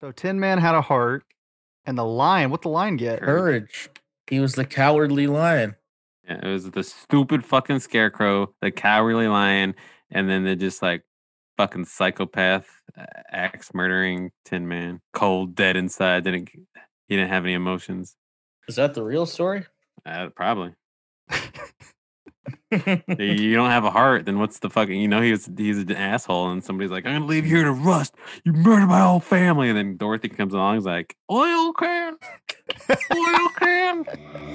So Tin Man had a heart, and the lion. What the lion get? Courage. He was the cowardly lion. Yeah, it was the stupid fucking scarecrow, the cowardly lion, and then the just like fucking psychopath axe murdering Tin Man, cold, dead inside. He didn't have any emotions. Is that the real story? Probably. You don't have a heart, then what's the fucking? He's an asshole, and somebody's like, "I'm gonna leave you here to rust. You murdered my whole family," and then Dorothy comes along, and is like, "Oil can, oil can."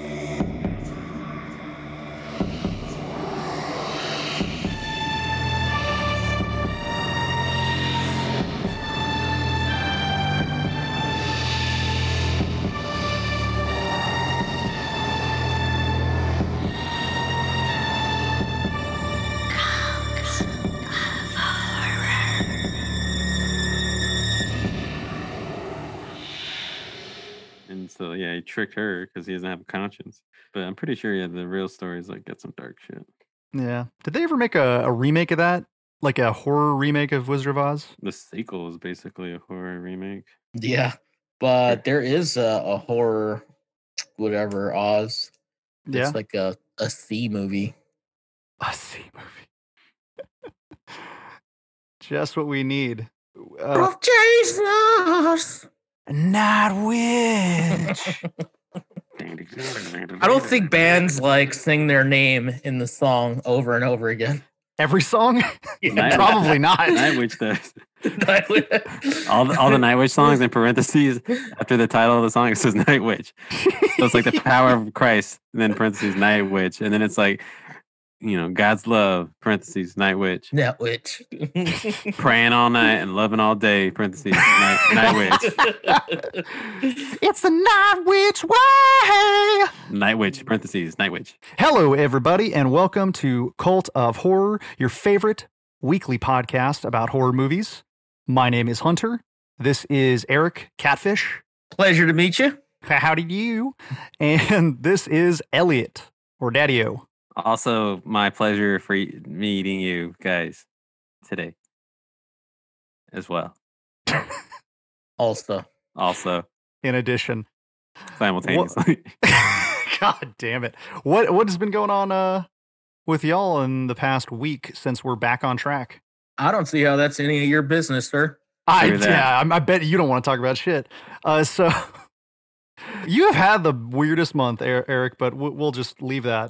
And so, yeah, he tricked her because he doesn't have a conscience. But I'm pretty sure, the real stories like got some dark shit. Yeah. Did they ever make a remake of that? Like a horror remake of Wizard of Oz? The sequel is basically a horror remake. Yeah, but there is a horror, whatever, Oz. Yeah. It's like a C movie. A C movie. Just what we need. Of Jesus! Night Witch. I don't think bands like sing their name in the song over and over again. Every song? Yeah. Probably not. Night Witch does. all the Night Witch songs in parentheses after the title of the song, it says Night Witch. So it's like the power of Christ, and then parentheses Night Witch, and then it's like, God's love, parentheses Night Witch. Night Witch. Praying all night and loving all day, parentheses Night Witch. It's the Night Witch way. Night Witch, parentheses Night Witch. Hello, everybody, and welcome to Cult of Horror, your favorite weekly podcast about horror movies. My name is Hunter. This is Eric Catfish. Pleasure to meet you. Howdy you. And this is Elliot, or Daddy-O. Also, my pleasure for meeting you guys today as well. Also. In addition. Simultaneously. God damn it. What has been going on with y'all in the past week since we're back on track? I don't see how that's any of your business, sir. I bet you don't want to talk about shit. So you have had the weirdest month, Eric, but we'll just leave that.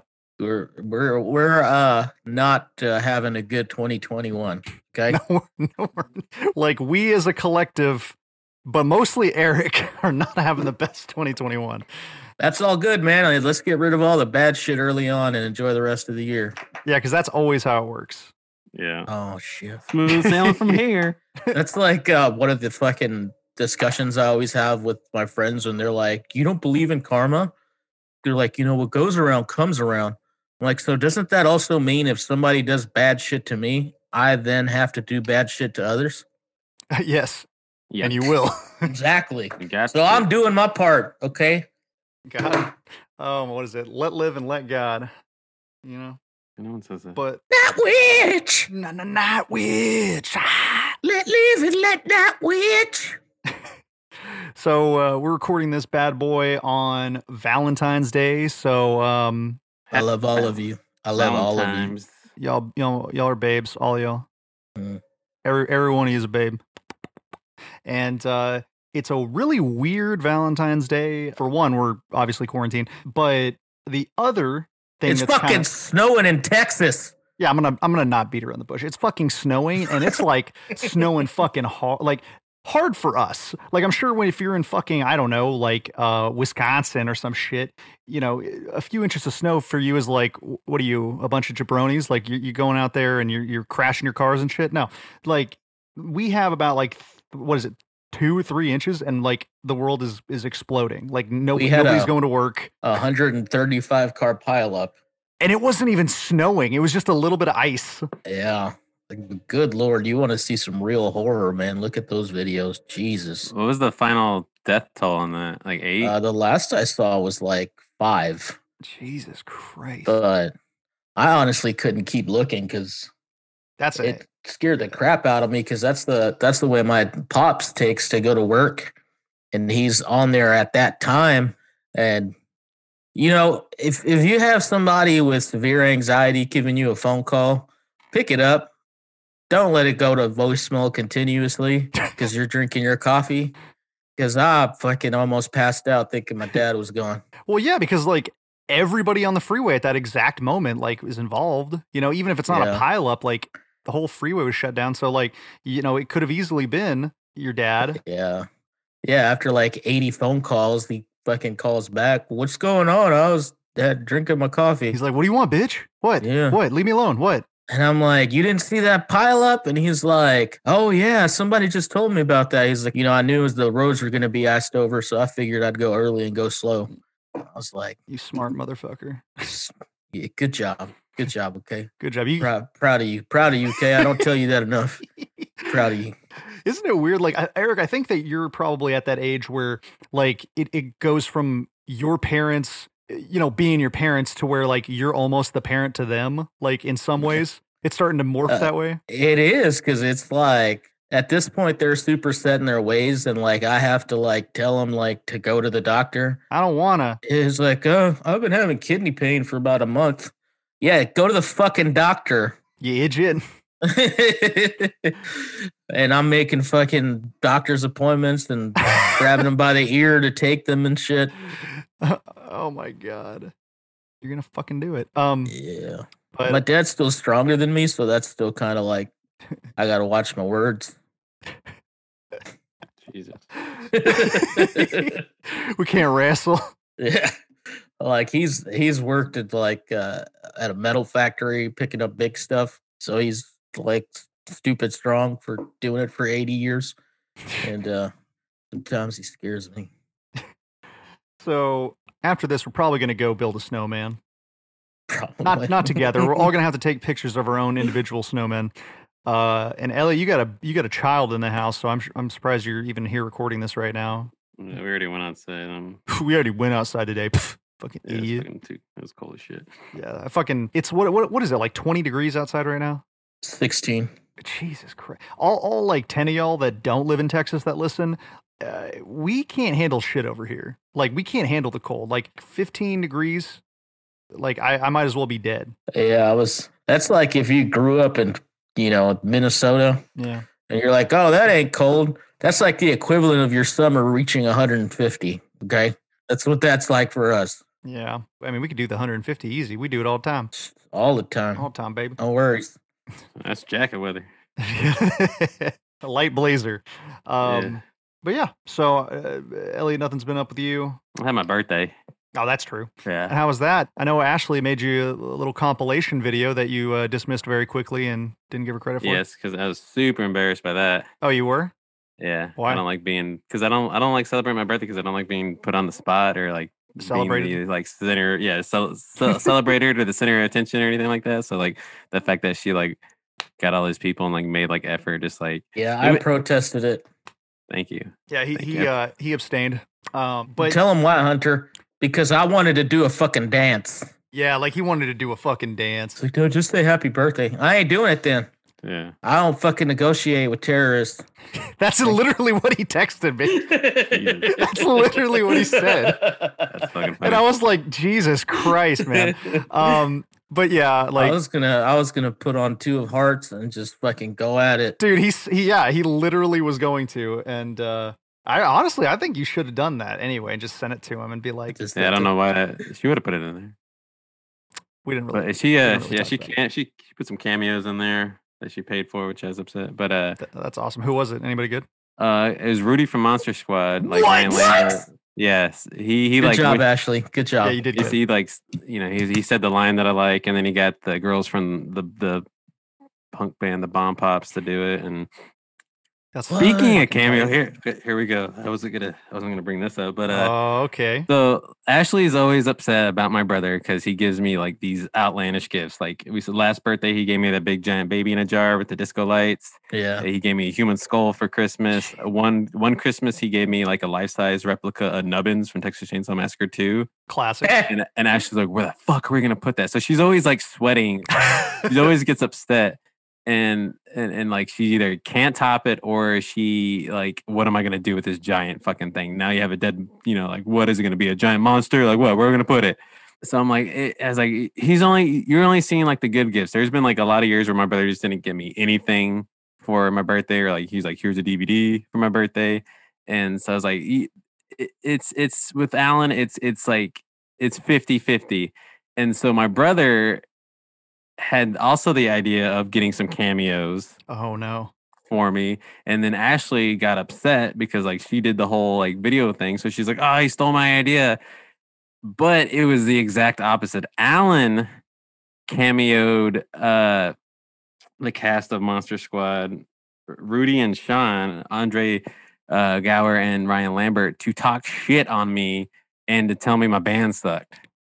We're not having a good 2021. Okay. No, like we as a collective, but mostly Eric, are not having the best 2021. That's all good, man. Let's get rid of all the bad shit early on and enjoy the rest of the year. Yeah, because that's always how it works. Yeah. Oh shit. Smooth sailing from here. That's like one of the fucking discussions I always have with my friends when they're like, "You don't believe in karma?" They're like, "What goes around comes around." I'm like, so doesn't that also mean if somebody does bad shit to me, I then have to do bad shit to others? Yes. Yeah. And you will. Exactly. So I'm doing my part, okay? God. What is it? Let live and let God. No one says that. But Night Witch! Night Witch! Let live and let Night Witch! So we're recording this bad boy on Valentine's Day. So I love all of you. I love all of you. Y'all are babes, all y'all. Mm. Every one of you is a babe. And it's a really weird Valentine's Day. For one, we're obviously quarantined, but the other thing it's fucking snowing in Texas. Yeah, I'm gonna not beat around the bush. It's fucking snowing, and it's like snowing fucking hard, like hard for us. Like I'm sure if you're in fucking, I don't know, like Wisconsin or some shit, a few inches of snow for you is like, what are you, a bunch of jabronis? Like you're going out there and you're crashing your cars and shit. No, like we have about like, what is it, 2 or 3 inches, and like the world is exploding. Like nobody's going to work. 135 car pileup. And it wasn't even snowing. It was just a little bit of ice. Yeah. Good Lord, you want to see some real horror, man. Look at those videos. Jesus. What was the final death toll on that? Like 8? The last I saw was like 5. Jesus Christ. But I honestly couldn't keep looking because That's it scared the crap out of me because that's the way my pops takes to go to work, and he's on there at that time. And you know, if you have somebody with severe anxiety giving you a phone call, pick it up. Don't let it go to voicemail continuously because you're drinking your coffee. Because I fucking almost passed out thinking my dad was gone. Well, yeah, because like everybody on the freeway at that exact moment like is involved. You know, even if it's not a pileup, like the whole freeway was shut down. So like, you know, it could have easily been your dad. Yeah. Yeah. After like 80 phone calls, he fucking calls back. What's going on? I was drinking my coffee. He's like, what do you want, bitch? What? Yeah. What? Leave me alone. What? And I'm like, you didn't see that pile up? And he's like, oh, yeah, somebody just told me about that. He's like, you know, I knew the roads were going to be iced over, so I figured I'd go early and go slow. I was like, you smart motherfucker. Yeah, good job. Good job, okay? Good job. Proud of you. Proud of you, okay? I don't tell you that enough. Proud of you. Isn't it weird? Like, Eric, I think that you're probably at that age where, like, it goes from your parents, you know, being your parents to where, like, you're almost the parent to them, like, in some ways. It's starting to morph that way. It is, because it's like, at this point, they're super set in their ways, and, like, I have to, like, tell them, like, to go to the doctor. I don't want to. It's like, oh, I've been having kidney pain for about a month. Yeah, go to the fucking doctor. You idiot. And I'm making fucking doctor's appointments and grabbing them by the ear to take them and shit. Oh my God. You're going to fucking do it. Yeah. But my dad's still stronger than me, so that's still kind of like, I got to watch my words. Jesus. We can't wrestle. Yeah. Like he's worked at like at a metal factory picking up big stuff. So he's like stupid strong for doing it for 80 years. And sometimes he scares me. So after this, we're probably going to go build a snowman. Probably. Not together. We're all going to have to take pictures of our own individual snowmen. And Ellie, you got a child in the house, so I'm surprised you're even here recording this right now. Yeah, we already went outside. We already went outside today. Pff, fucking idiot. It was cold as shit. Yeah, it's what is it, like 20 degrees outside right now? 16. Jesus Christ. All like 10 of y'all that don't live in Texas that listen, we can't handle shit over here. Like, we can't handle the cold. Like 15 degrees, like I might as well be dead. Yeah, that's like if you grew up in, you know, Minnesota. Yeah. And you're like, oh, that ain't cold. That's like the equivalent of your summer reaching 150. Okay. That's what that's like for us. Yeah. I mean, we could do the 150 easy. We do it all the time. All the time. All the time, baby. No worries. That's jacket weather. A light blazer. Yeah. But yeah, so Elliot, nothing's been up with you. I had my birthday. Oh, that's true. Yeah. And how was that? I know Ashley made you a little compilation video that you dismissed very quickly and didn't give her credit for. Yes, because I was super embarrassed by that. Oh, you were? Yeah. Why? I don't like being, because I don't like celebrating my birthday because I don't like being put on the spot or like celebrated, being the, like center, celebrated or the center of attention or anything like that. So like the fact that she like got all these people and like made like effort, just like I protested it. Thank you. Yeah, he abstained. But tell him why, Hunter. Because I wanted to do a fucking dance. Yeah, like he wanted to do a fucking dance. It's like, no, just say happy birthday. I ain't doing it then. Yeah. I don't fucking negotiate with terrorists. That's literally what he texted me. That's literally what he said. That's fucking funny. And I was like, Jesus Christ, man. But yeah, like I was gonna put on 2 of hearts and just fucking go at it. Dude, he literally was going to, and I think you should have done that anyway and just sent it to him and be like, I don't know why she would have put it in there. We didn't really. But she put some cameos in there that she paid for, which I was upset. But that's awesome. Who was it? Anybody good? It was Rudy from Monster Squad. Like what? Ryan Lambert. Yes, he good job, Ashley. Good job. Yeah, you did. Good. He like, you know, he said the line that I like, and then he got the girls from the punk band, the Bomb Pops, to do it. And speaking of cameo, here we go. I wasn't gonna bring this up, but okay. So Ashley's always upset about my brother because he gives me like these outlandish gifts. Like we said last birthday, he gave me that big giant baby in a jar with the disco lights. Yeah. He gave me a human skull for Christmas. One Christmas, he gave me like a life-size replica of Nubbins from Texas Chainsaw Massacre 2. Classic. And Ashley's like, where the fuck are we gonna put that? So she's always like sweating. She always gets upset. and like she either can't top it or she like, what am I gonna do with this giant fucking thing? Now you have a dead, like what is it gonna be? A giant monster? Like what? Where are we gonna put it? So I'm like, as like you're only seeing like the good gifts. There's been like a lot of years where my brother just didn't give me anything for my birthday, or like he's like, here's a DVD for my birthday, and so I was like, it's with Alan, it's like it's 50-50. And so my brother had also the idea of getting some cameos Oh no. for me, and then Ashley got upset because like she did the whole like video thing, so she's like, oh, he stole my idea. But it was the exact opposite. Alan cameoed the cast of Monster Squad, Rudy and Sean, Andre Gower and Ryan Lambert, to talk shit on me and to tell me my band sucked.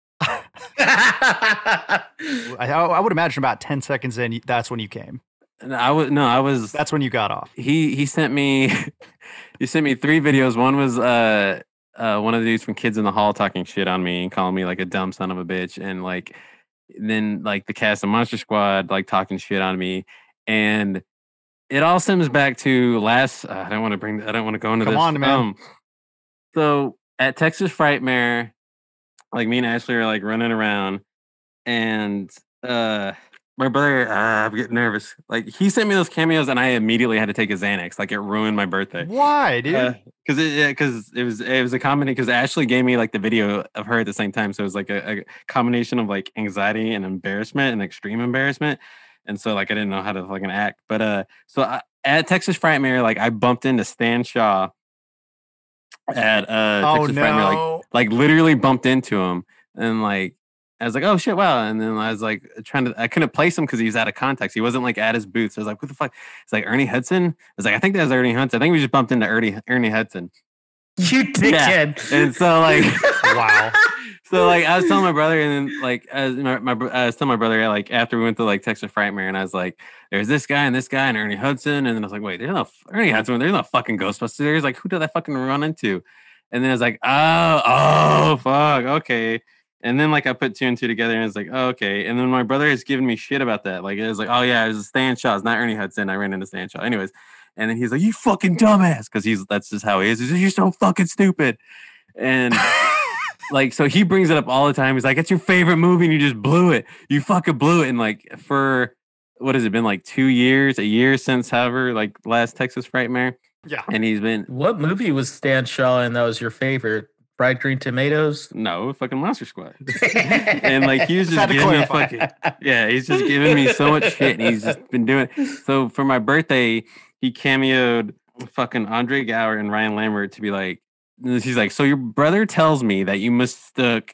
I would imagine about 10 seconds in, that's when you came. I was. That's when you got off. He sent me 3 videos. One was one of the dudes from Kids in the Hall talking shit on me and calling me like a dumb son of a bitch, and like then like the cast of Monster Squad like talking shit on me, and it all stems back to last. I don't want to go into this. Come on, man. So at Texas Frightmare, like me and Ashley are like running around, and my brother, I'm getting nervous. Like he sent me those cameos, and I immediately had to take a Xanax. Like it ruined my birthday. Why, dude? Because it was a combination. Because Ashley gave me like the video of her at the same time, so it was like a combination of like anxiety and embarrassment and extreme embarrassment. And so like I didn't know how to fucking act. But at Texas Frightmare, like I bumped into Stan Shaw at Texas Frightmare, like literally bumped into him, and like I was like, oh shit, wow. And then I was like I couldn't place him because he was out of context. He wasn't like at his booth. So I was like, what the fuck? It's like Ernie Hudson. I was like, I think that was Ernie Hudson. I think we just bumped into Ernie Hudson. You dickhead. Yeah. And so like, wow. So like I was telling my brother, and then like I was telling my brother like after we went to like Texas Frightmare, and I was like, there's this guy and Ernie Hudson, and then I was like, wait, there's no Ernie Hudson, there's no fucking Ghostbusters. There's like, who did I fucking run into? And then I was like, oh fuck, okay. And then like I put 2 and 2 together, and it's like, oh, okay. And then my brother has given me shit about that. Like it was like, oh yeah, it was Stan Shaw, it's not Ernie Hudson. I ran into Stan Shaw, anyways. And then he's like, you fucking dumbass, because that's just how he is. He's like, you're so fucking stupid. And like, so he brings it up all the time. He's like, it's your favorite movie and you just blew it. You fucking blew it. And like, for what has it been, like 2 years, a year since however, like last Texas Frightmare? Yeah. And he's been. What movie was Stan Shaw in that was your favorite? Fried Green Tomatoes? No, fucking Monster Squad. And like, he was just giving me he's just giving me so much shit. And he's just been doing it. So for my birthday, he cameoed fucking Andre Gower and Ryan Lambert to be like, she's like, so your brother tells me that you mistook,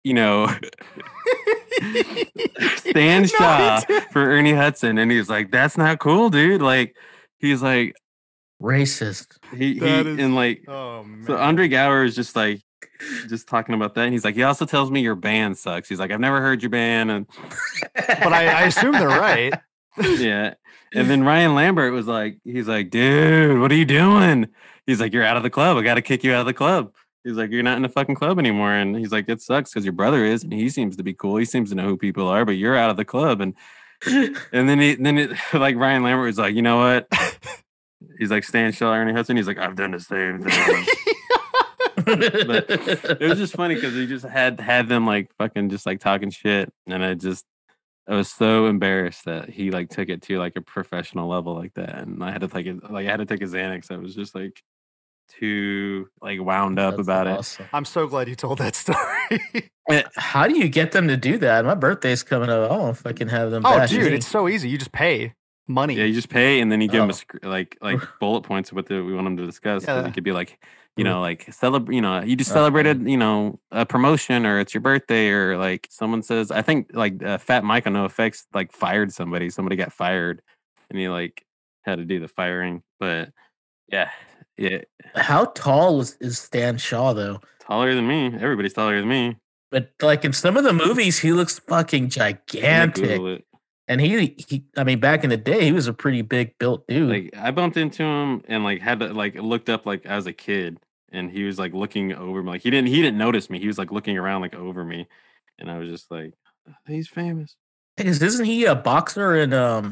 Stan Shaw for Ernie Hudson. And he's like, that's not cool, dude. Like, he's like, racist. Oh, man. So Andre Gower is just like, just talking about that. And he's like, he also tells me your band sucks. He's like, I've never heard your band. And but I assume they're right. Yeah. And then Ryan Lambert was like, he's like, dude, what are you doing? He's like, you're out of the club. I got to kick you out of the club. He's like, you're not in the fucking club anymore. And he's like, it sucks because your brother is, and he seems to be cool. He seems to know who people are, but you're out of the club. And then like Ryan Lambert was like, you know what? He's like, Stan Shaw, Ernie Hudson. He's like, I've done the same thing. But it was just funny because he just had them like fucking just like talking shit, and I was so embarrassed that he like took it to like a professional level like that, and I had to take a Xanax. I was just like too like wound up about it. I'm so glad you told that story. How do you get them to do that? My birthday's coming up. I want to fucking have them. Oh, dude, it's so easy. You just pay money. Yeah, you just pay, and then you give them like bullet points of what we want them to discuss. Yeah. It could be like, like you just celebrated, a promotion, or it's your birthday, or like someone says, I think like Fat Mike on NoFX like fired somebody. Somebody got fired, and he like had to do the firing. But yeah. How tall is Stan Shaw though? Taller than me. Everybody's taller than me. But like in some of the movies, he looks fucking gigantic. And he I mean, back in the day, he was a pretty big built dude. Like I bumped into him and like had to like looked up like as a kid, and he was like looking over me. Like he didn't notice me. He was like looking around like over me, and I was just like, he's famous. Isn't he a boxer in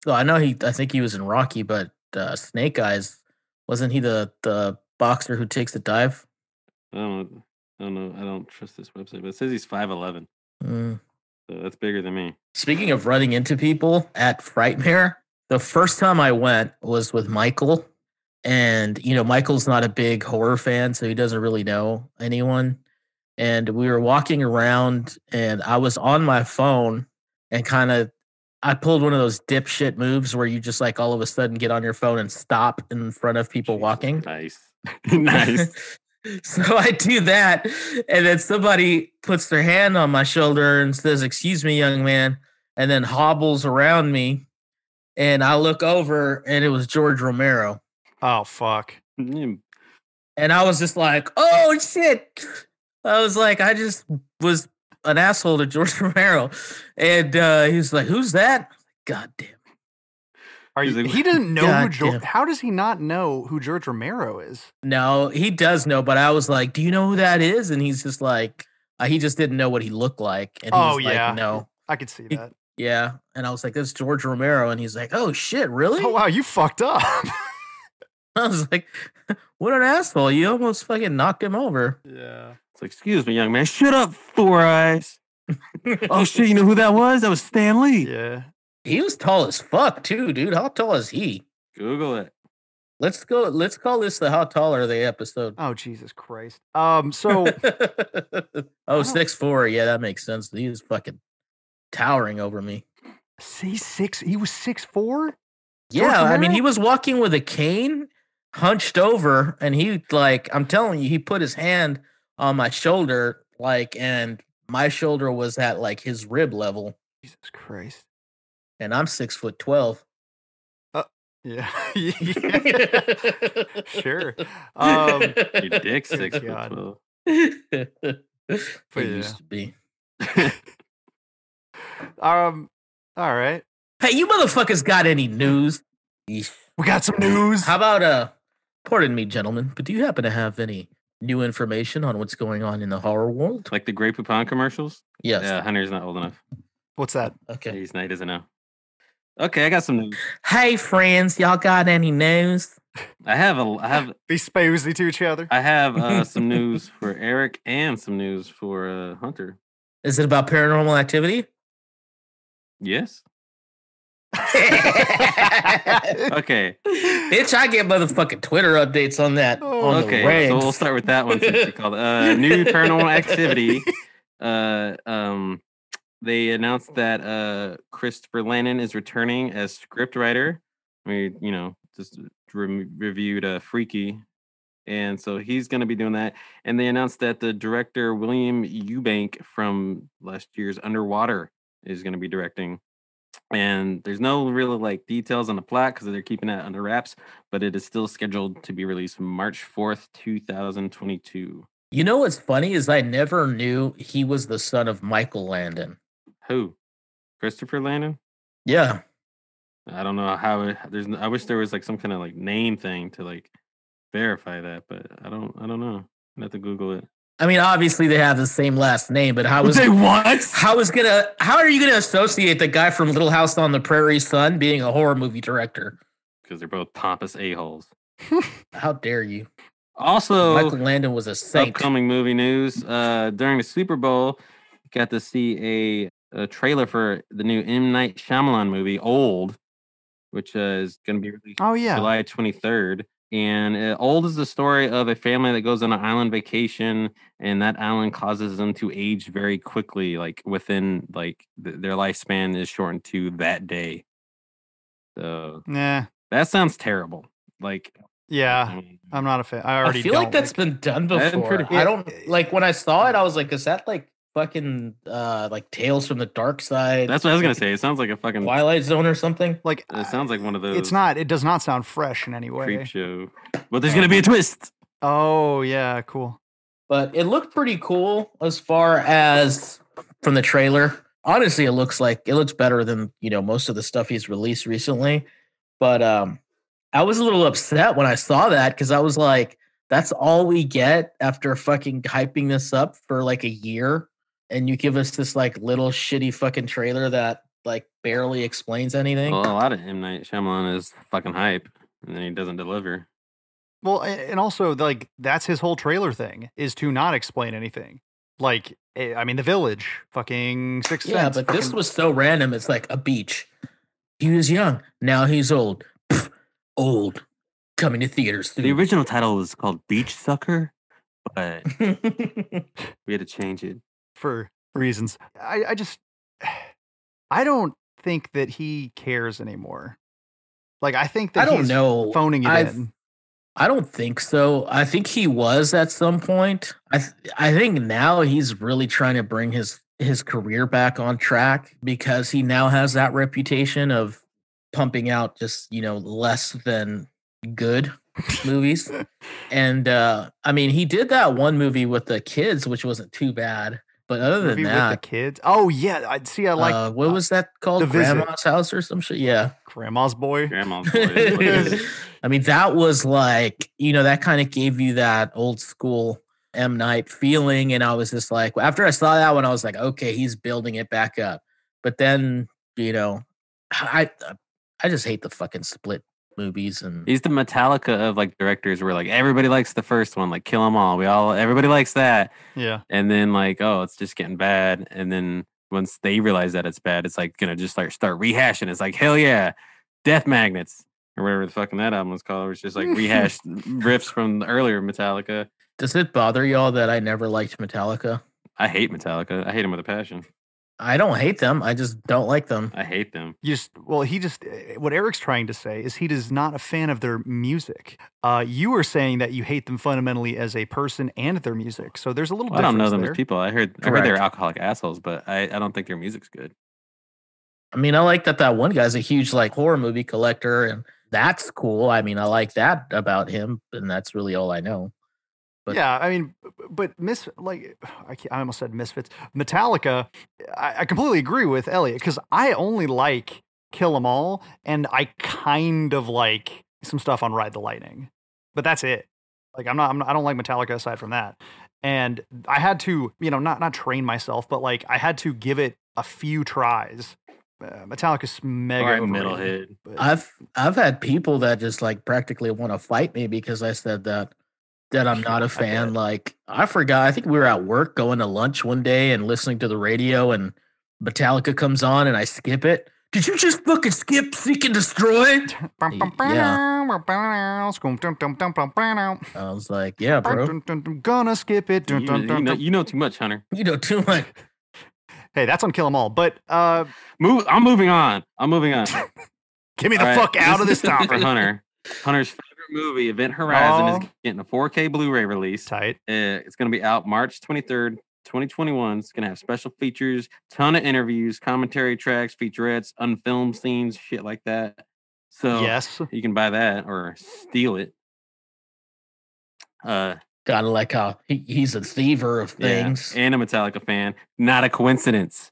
Well, I know I think he was in Rocky, but Snake Eyes, wasn't he the boxer who takes the dive? I don't know. I don't trust this website, but it says he's 5'11". Mm. So that's bigger than me. Speaking of running into people at Frightmare, the first time I went was with Michael. And, Michael's not a big horror fan, so he doesn't really know anyone. And we were walking around, and I was on my phone and I pulled one of those dipshit moves where you just like all of a sudden get on your phone and stop in front of people walking. Nice. Nice. So I do that, and then somebody puts their hand on my shoulder and says, "Excuse me, young man," and then hobbles around me. And I look over, and it was George Romero. Oh, fuck. And I was just like, oh, shit. I was like, I just was an asshole to George Romero. And he was like, who's that? God damn. He didn't know how does he not know who George Romero is? No, he does know, but I was like, do you know who that is? And he's just like, he just didn't know what he looked like. And he's like, no. I could see that. Yeah. And I was like, that's George Romero. And he's like, oh, shit, really? Oh, wow, you fucked up. I was like, what an asshole. You almost fucking knocked him over. Yeah. It's like, excuse me, young man. Shut up, Four Eyes. Oh, shit, you know who that was? That was Stan Lee. Yeah. He was tall as fuck, too, dude. How tall is he? Google it. Let's call this the How Tall Are They episode. Oh, Jesus Christ. So. 6'4". Yeah, that makes sense. He was fucking towering over me. He was 6'4"? Yeah, I mean, he was walking with a cane, hunched over, and I'm telling you, he put his hand on my shoulder, and my shoulder was at his rib level. Jesus Christ. And I'm 6'12". Yeah. Sure. Your dick's 6'12". It used to be. All right. Hey, you motherfuckers got any news? We got some news. How about pardon me, gentlemen, but do you happen to have any new information on what's going on in the horror world? Like the Grey Poupon commercials? Yes. Yeah, Hunter's not old enough. What's that? Okay. He doesn't know. Okay, I got some news. Hey, friends, y'all got any news? I have be spoozy to each other. I have some news for Eric and some news for Hunter. Is it about Paranormal Activity? Yes. Okay. Bitch, I get motherfucking Twitter updates on that. Okay, so we'll start with that one since you called it. New Paranormal Activity. They announced that Christopher Landon is returning as scriptwriter. We, just reviewed Freaky, and so he's going to be doing that. And they announced that the director William Eubank from last year's Underwater is going to be directing. And there's no real details on the plot because they're keeping that under wraps, but it is still scheduled to be released March 4th, 2022. You know what's funny is I never knew he was the son of Michael Landon. Who? Christopher Landon? Yeah. I don't know how I wish there was some kind of name thing to verify that, but I don't know. I have to Google it. I mean, obviously they have the same last name, but how are you gonna associate the guy from Little House on the Prairie son being a horror movie director? Because they're both pompous a-holes. How dare you? Also, Michael Landon was a saint. Upcoming movie news. During the Super Bowl, got to see a trailer for the new M. Night Shyamalan movie, Old, which is going to be released July 23rd. And Old is the story of a family that goes on an island vacation, and that island causes them to age very quickly. Within their lifespan is shortened to that day. So that sounds terrible. Yeah, I'm not a fan. I feel like that's been done before. I don't when I saw it, I was like, is that fucking Tales from the Dark Side? That's what I was gonna say. It sounds like a fucking Twilight Zone or something. It sounds like one of those. It's not. It does not sound fresh in any way. Creep show. But there's gonna be a twist. Oh yeah, cool. But it looked pretty cool as far as from the trailer. Honestly, it looks better than most of the stuff he's released recently. But I was a little upset when I saw that because I was like, that's all we get after fucking hyping this up for a year. And you give us this little shitty fucking trailer that like barely explains anything. Well, a lot of M. Night Shyamalan is fucking hype, and then he doesn't deliver. Well, and also like that's his whole trailer thing is to not explain anything. Like, I mean, The Village, fucking Sixth Sense. But this was so random. It's like a beach. He was young. Now he's old. Pff, old. Coming to theaters soon. The original title was called Beach Sucker, but we had to change it for reasons. I don't think that he cares anymore. Like, I think that he's phoning it in. I don't think so. I think he was at some point. I think now he's really trying to bring his career back on track because he now has that reputation of pumping out just, less than good movies. And I mean, he did that one movie with the kids, which wasn't too bad. But other than that, with the kids. Oh yeah, I see. I like what was that called? Grandma's House or some shit. Yeah, Grandma's Boy. Grandma's Boy. I mean, that was like that kind of gave you that old school M. Night feeling, and I was just like, after I saw that one, I was like, okay, he's building it back up. But then I just hate the fucking Split movies, and he's the Metallica of like directors where like everybody likes the first one, like Kill 'Em All. Everybody likes that. Yeah. And then like, oh, it's just getting bad. And then once they realize that it's bad, it's like gonna just like start rehashing. It's like, hell yeah, Death Magnets or whatever the fucking that album was called. It was just like rehashed riffs from the earlier Metallica. Does it bother y'all that I never liked Metallica? I hate Metallica. I hate them with a passion. I don't hate them. I just don't like them. I hate them. What Eric's trying to say is he is not a fan of their music. You were saying that you hate them fundamentally as a person and their music. So there's a little difference. I don't know them there. as people. I heard they're alcoholic assholes, but I don't think their music's good. I mean, I like that one guy's a huge like horror movie collector, and that's cool. I mean, I like that about him, and that's really all I know. But, yeah, I mean, but I almost said Misfits. Metallica, I completely agree with Elliot because I only like Kill 'Em All, and I kind of like some stuff on Ride the Lightning, but that's it. Like I don't like Metallica aside from that. And I had to, not train myself, but like I had to give it a few tries. Metallica's mega metalhead. I've had people that just like practically want to fight me because I said that I'm not a fan. Like I forgot. I think we were at work going to lunch one day and listening to the radio, and Metallica comes on, and I skip it. Did you just fucking skip Seek and Destroy? Yeah. I was like, yeah, bro. Gonna skip it. You know too much, Hunter. You know too much. Hey, that's on Kill 'Em All. But I'm moving on. Get me the fuck out of this topic. For Hunter's favorite movie, Event Horizon, is getting a 4K Blu-ray release. Tight. It's going to be out March 23rd, 2021. It's going to have special features, ton of interviews, commentary tracks, featurettes, unfilmed scenes, shit like that. So yes, you can buy that or steal it. Gotta like how he's a thiever of things. Yeah, and a Metallica fan. Not a coincidence.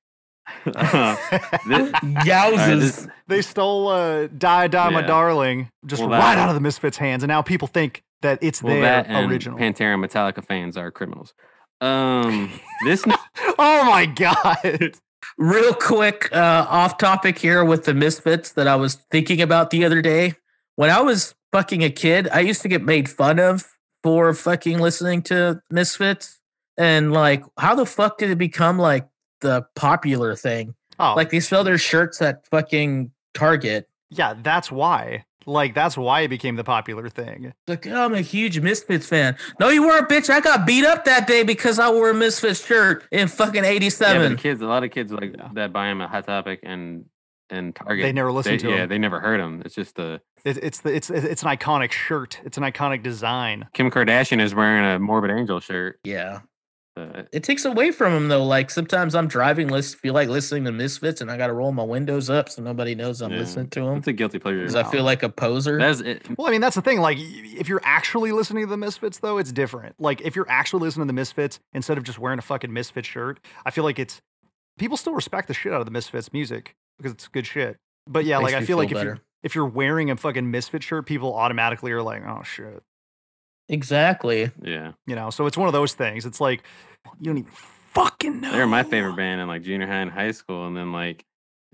Yowzers. They stole Die My Darling right out of the Misfits' hands, and now people think that it's their original. Pantera and Metallica fans are criminals. This oh my god. Real quick, off topic here with the Misfits that I was thinking about the other day. When I was fucking a kid, I used to get made fun of for fucking listening to Misfits. And like, how the fuck did it become like the popular thing? Oh, like they sell their shirts at fucking Target. Yeah, that's why. Like, that's why it became the popular thing. Like, oh, I'm a huge Misfits fan. No, you weren't, bitch. I got beat up that day because I wore a Misfits shirt in fucking 87. Yeah, but a lot of kids like that buy them at Hot Topic and Target. They never listened to them. Yeah, they never heard them. It's just it's an iconic shirt. It's an iconic design. Kim Kardashian is wearing a Morbid Angel shirt. Yeah. It takes away from them though. Like sometimes I'm driving, feel like listening to Misfits, and I got to roll my windows up so nobody knows I'm listening to them. It's a guilty pleasure. Because I feel like a poser. That's it. Well, I mean, that's the thing. Like, if you're actually listening to the Misfits, though, it's different. Like, if you're actually listening to the Misfits instead of just wearing a fucking Misfits shirt, I feel like people still respect the shit out of the Misfits music because it's good shit. But yeah, like I feel like if you're wearing a fucking Misfits shirt, people automatically are like, oh shit. Exactly. Yeah. So it's one of those things. It's like, you don't even fucking know. They were my favorite band in like junior high and high school. And then like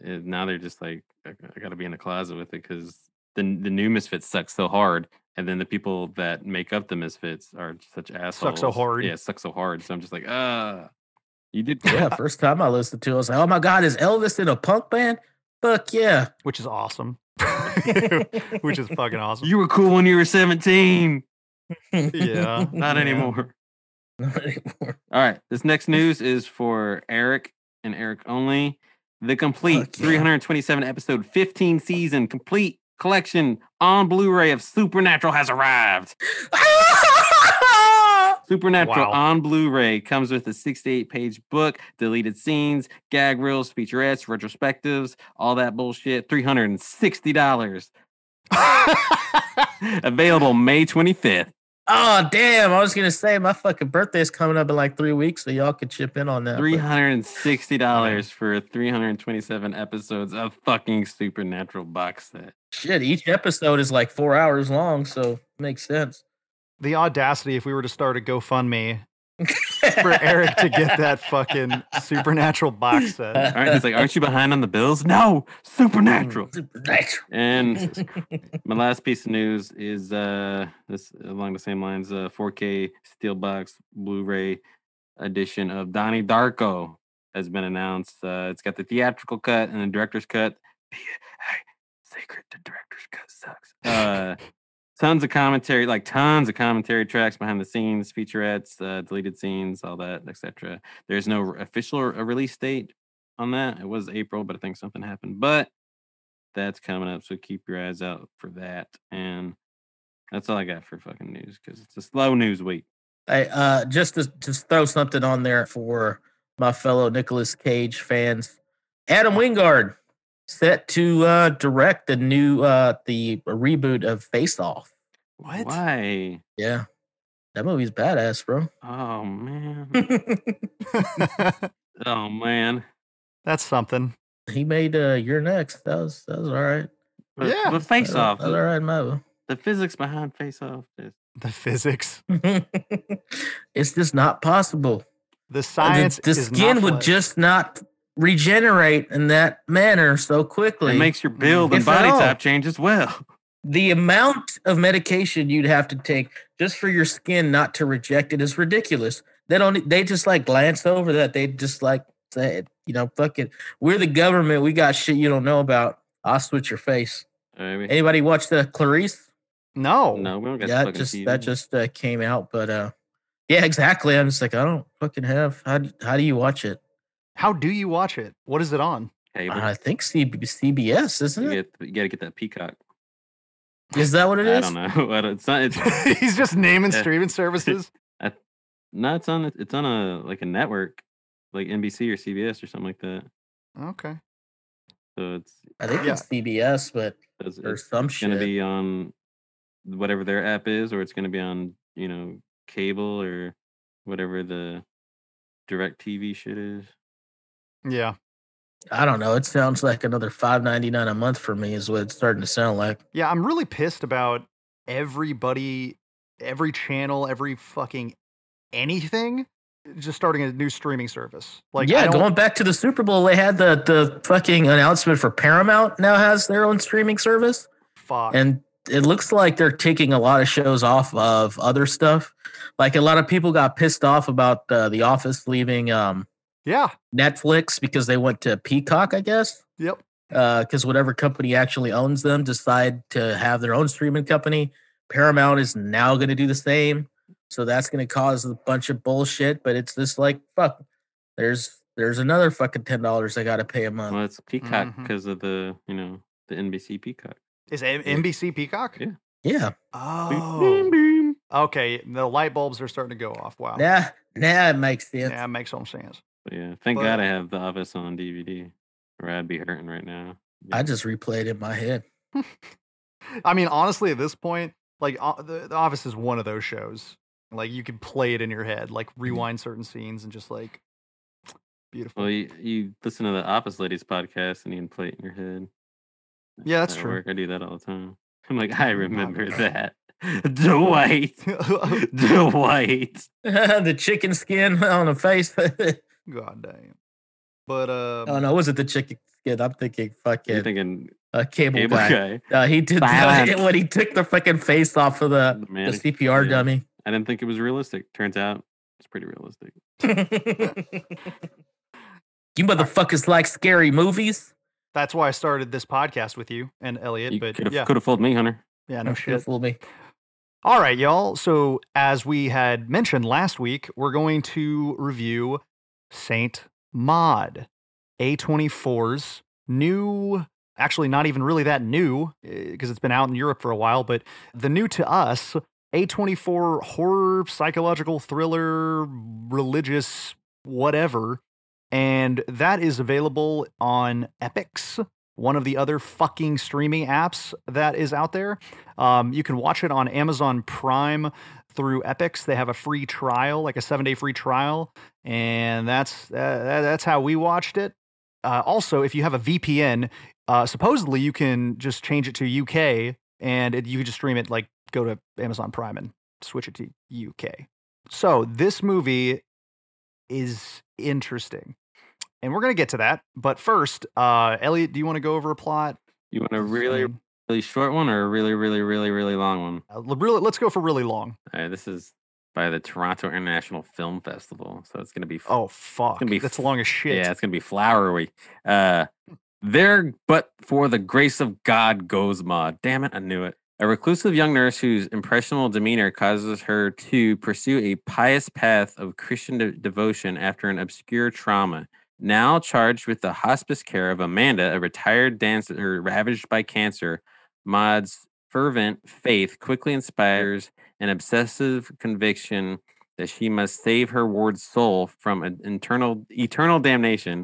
now they're just like, I got to be in the closet with it because the new Misfits suck so hard, and then the people that make up the Misfits are such assholes. Suck so hard. Yeah, suck so hard. So I'm just like, you did Yeah, first time I listened to it, I was like, oh my God, is Elvis in a punk band? Fuck yeah. Which is awesome. Which is fucking awesome. You were cool when you were 17. Yeah. Not anymore. Not anymore. All right. This next news is for Eric and Eric only. The complete Fuck yeah. 327 episode, 15 season, complete collection on Blu-ray of Supernatural has arrived. Supernatural Wow. on Blu-ray comes with a 68-page book, deleted scenes, gag reels, featurettes, retrospectives, all that bullshit. $360. Available May 25th. Oh, damn. I was going to say my fucking birthday is coming up in like 3 weeks, so y'all could chip in on that. but- $360 for 327 episodes of fucking Supernatural box set. Shit, each episode is like 4 hours long, so makes sense. The audacity if we were to start a GoFundMe for Eric to get that fucking Supernatural box set. All right, he's like, aren't you behind on the bills? No, Supernatural. Supernatural. And my last piece of news is this along the same lines, 4K Steelbox Blu-ray edition of Donnie Darko has been announced. It's got the theatrical cut and the director's cut. Hey, secret, the director's cut sucks. Tons of commentary tracks behind the scenes, featurettes, deleted scenes, all that, etc. There's no official release date on that. It was April, but I think something happened. But that's coming up, so keep your eyes out for that. And that's all I got for fucking news because it's a slow news week. Hey, just to throw something on there for my fellow Nicolas Cage fans. Adam Wingard set to direct the new the reboot of Face Off. What? Why? Yeah, that movie's badass, bro. Oh man. Oh man. That's something. He made You're Next. That was all right. Yeah. But Face Off. That was all right, movie. The physics behind Face Off is The physics. It's just not possible. The science. The is skin not would flesh. just not regenerate in that manner so quickly. it makes your build and If at body all. type change as well. The amount of medication you'd have to take just for your skin not to reject it is ridiculous. They just like glance over that. They just like say, fuck it. We're the government. We got shit you don't know about. I'll switch your face. Anybody watch the Clarice? No. No, we don't got Yeah, fucking TV. that just came out. But yeah, exactly. I'm just like, I don't fucking have. How do you watch it? How do you watch it? What is it on? Cable. I think CBS, isn't it? You got to get that Peacock. Is that what it is? I don't know. It's not. It's He's just naming Yeah. streaming services. no. It's on. It's on a network, like NBC or CBS or something like that. Okay. So it's I think Yeah. it's CBS, but it's, or it's some going to shit. be on whatever their app is, or it's going to be on cable or whatever the direct TV shit is. Yeah. I don't know. It sounds like another $5.99 a month for me is what it's starting to sound like. Yeah, I'm really pissed about everybody, every channel, every fucking anything just starting a new streaming service. Like, I yeah, don't- going back to the Super Bowl, they had the fucking announcement for Paramount now has their own streaming service. fuck. And it looks like they're taking a lot of shows off of other stuff. Like a lot of people got pissed off about The Office leaving Yeah. Netflix because they went to Peacock, I guess. Yep. Because whatever company actually owns them decide to have their own streaming company. Paramount is now going to do the same. So that's going to cause a bunch of bullshit. But it's just like, fuck, there's another fucking $10 I got to pay a month. Well, it's Peacock Mhm. because of the the NBC Peacock. Is NBC Peacock? Yeah. Yeah. Oh. Boom, boom. Okay. The light bulbs are starting to go off. Wow. Nah, it makes sense. Yeah, it makes some sense. But yeah, thank But- God I have The Office on DVD, or I'd be hurting right now. I just replayed it in my head. I mean, honestly, at this point, like the Office is one of those shows. Like you can play it in your head, like rewind certain scenes and just like beautiful. Well, you listen to the Office Ladies podcast and you can play it in your head. Yeah, that's At true. work, I do that all the time. I'm like, I remember that. Dwight. Dwight. The chicken skin on the face. God damn. But Oh no, was it the chicken skin. I'm thinking You're fucking thinking cable guy. He did Silent. when he took the fucking face off of the Man, CPR yeah. dummy. I didn't think it was realistic. Turns out it's pretty realistic. You motherfuckers like scary movies? That's why I started this podcast with you and Elliot. You But could yeah, have fooled me, Hunter. yeah, no Don't shit. fool me. All right, y'all. So, as we had mentioned last week, we're going to review Saint Maud, A24's new, actually, not even really that new, because it's been out in Europe for a while, but the new to us, A24 horror, psychological thriller, religious, whatever. And that is available on Epix, one of the other fucking streaming apps that is out there. You can watch it on Amazon Prime through Epix. They have a free trial, like a 7-day free trial, and that's how we watched it. Also, if you have a VPN, supposedly you can just change it to UK, and you can just stream it, like go to Amazon Prime and switch it to UK. So this movie is interesting. And we're going to get to that. But first, Elliot, do you want to go over a plot? You want a really short one or a really long one? Let's go for really long. All right, this is by the Toronto International Film Festival. So it's going to be... Oh, fuck. That's long as shit. Yeah, it's going to be flowery. There, but for the grace of God goes Maud. Damn it, I knew it. A reclusive young nurse whose impressionable demeanor causes her to pursue a pious path of Christian devotion after an obscure trauma. Now charged with the hospice care of Amanda, a retired dancer ravaged by cancer, Maud's fervent faith quickly inspires an obsessive conviction that she must save her ward's soul from an eternal damnation.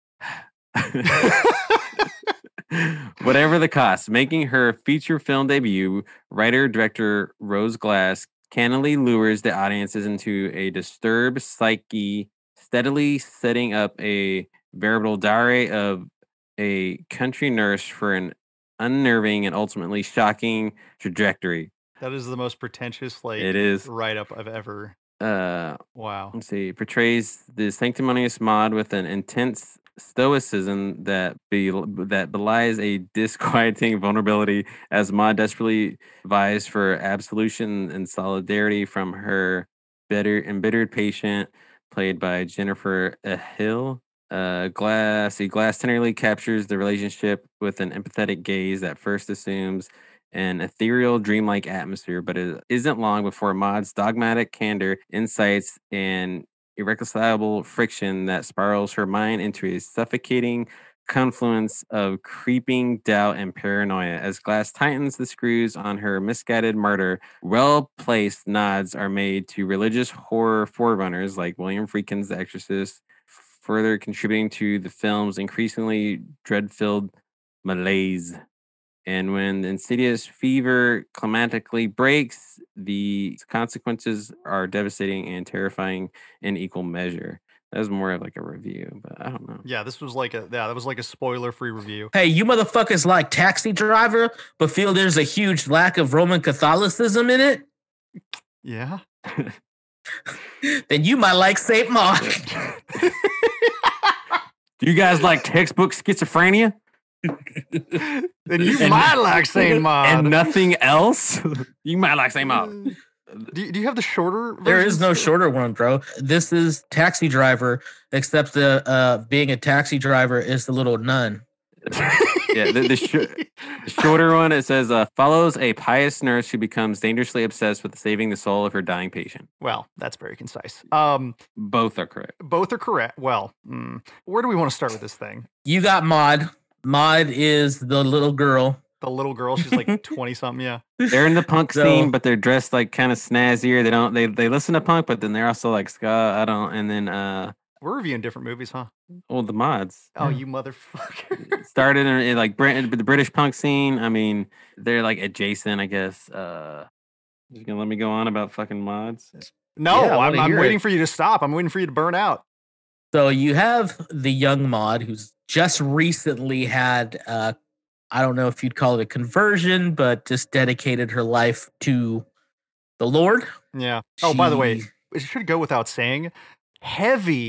Whatever the cost, making her feature film debut, writer-director Rose Glass cannily lures the audiences into a disturbed psyche, steadily setting up a veritable diary of a country nurse for an unnerving and ultimately shocking trajectory. That is the most pretentious, it is write-up I've ever. Wow. Let's see. Portrays the sanctimonious Maud with an intense stoicism that belies a disquieting vulnerability as Maud desperately vies for absolution and solidarity from her embittered patient, played by Jennifer Hill. Glass tenderly captures the relationship with an empathetic gaze that first assumes an ethereal, dreamlike atmosphere, but it isn't long before Maud's dogmatic candor incites an irreconcilable friction that spirals her mind into a suffocating confluence of creeping doubt and paranoia. As Glass tightens the screws on her misguided martyr, well-placed nods are made to religious horror forerunners like William Friedkin's The Exorcist, further contributing to the film's increasingly dread-filled malaise. And when the insidious fever climatically breaks, the consequences are devastating and terrifying in equal measure. That was more of like a review, but I don't know. Yeah, that was like a spoiler-free review. Hey, you motherfuckers like Taxi Driver, but feel there's a huge lack of Roman Catholicism in it? Yeah. Then you might like Saint Maud. Do you guys like textbook schizophrenia? Then you might like Saint Maud. And nothing else? You might like Saint Maud. Do you have the shorter version? There is no shorter one, bro. This is Taxi Driver, except the being a taxi driver is the little nun. Yeah, the shorter one, it says, follows a pious nurse who becomes dangerously obsessed with saving the soul of her dying patient. Well, that's very concise. Both are correct. Both are correct. Well, where do we want to start with this thing? You got Maud. Maud is the little girl. The little girl, she's like 20-something, yeah. They're in the punk scene, but they're dressed like kind of snazzier. They listen to punk, but then they're also like ska. And then we're reviewing different movies, huh? Well, the mods. Oh, you motherfucker. Started in like the British punk scene. I mean, they're like adjacent, I guess. You gonna let me go on about fucking mods? No, yeah, I'm waiting for you to stop. I'm waiting for you to burn out. So you have the young Maud who's just recently had I don't know if you'd call it a conversion, but just dedicated her life to the Lord. Yeah. Oh, by the way, it should go without saying, heavy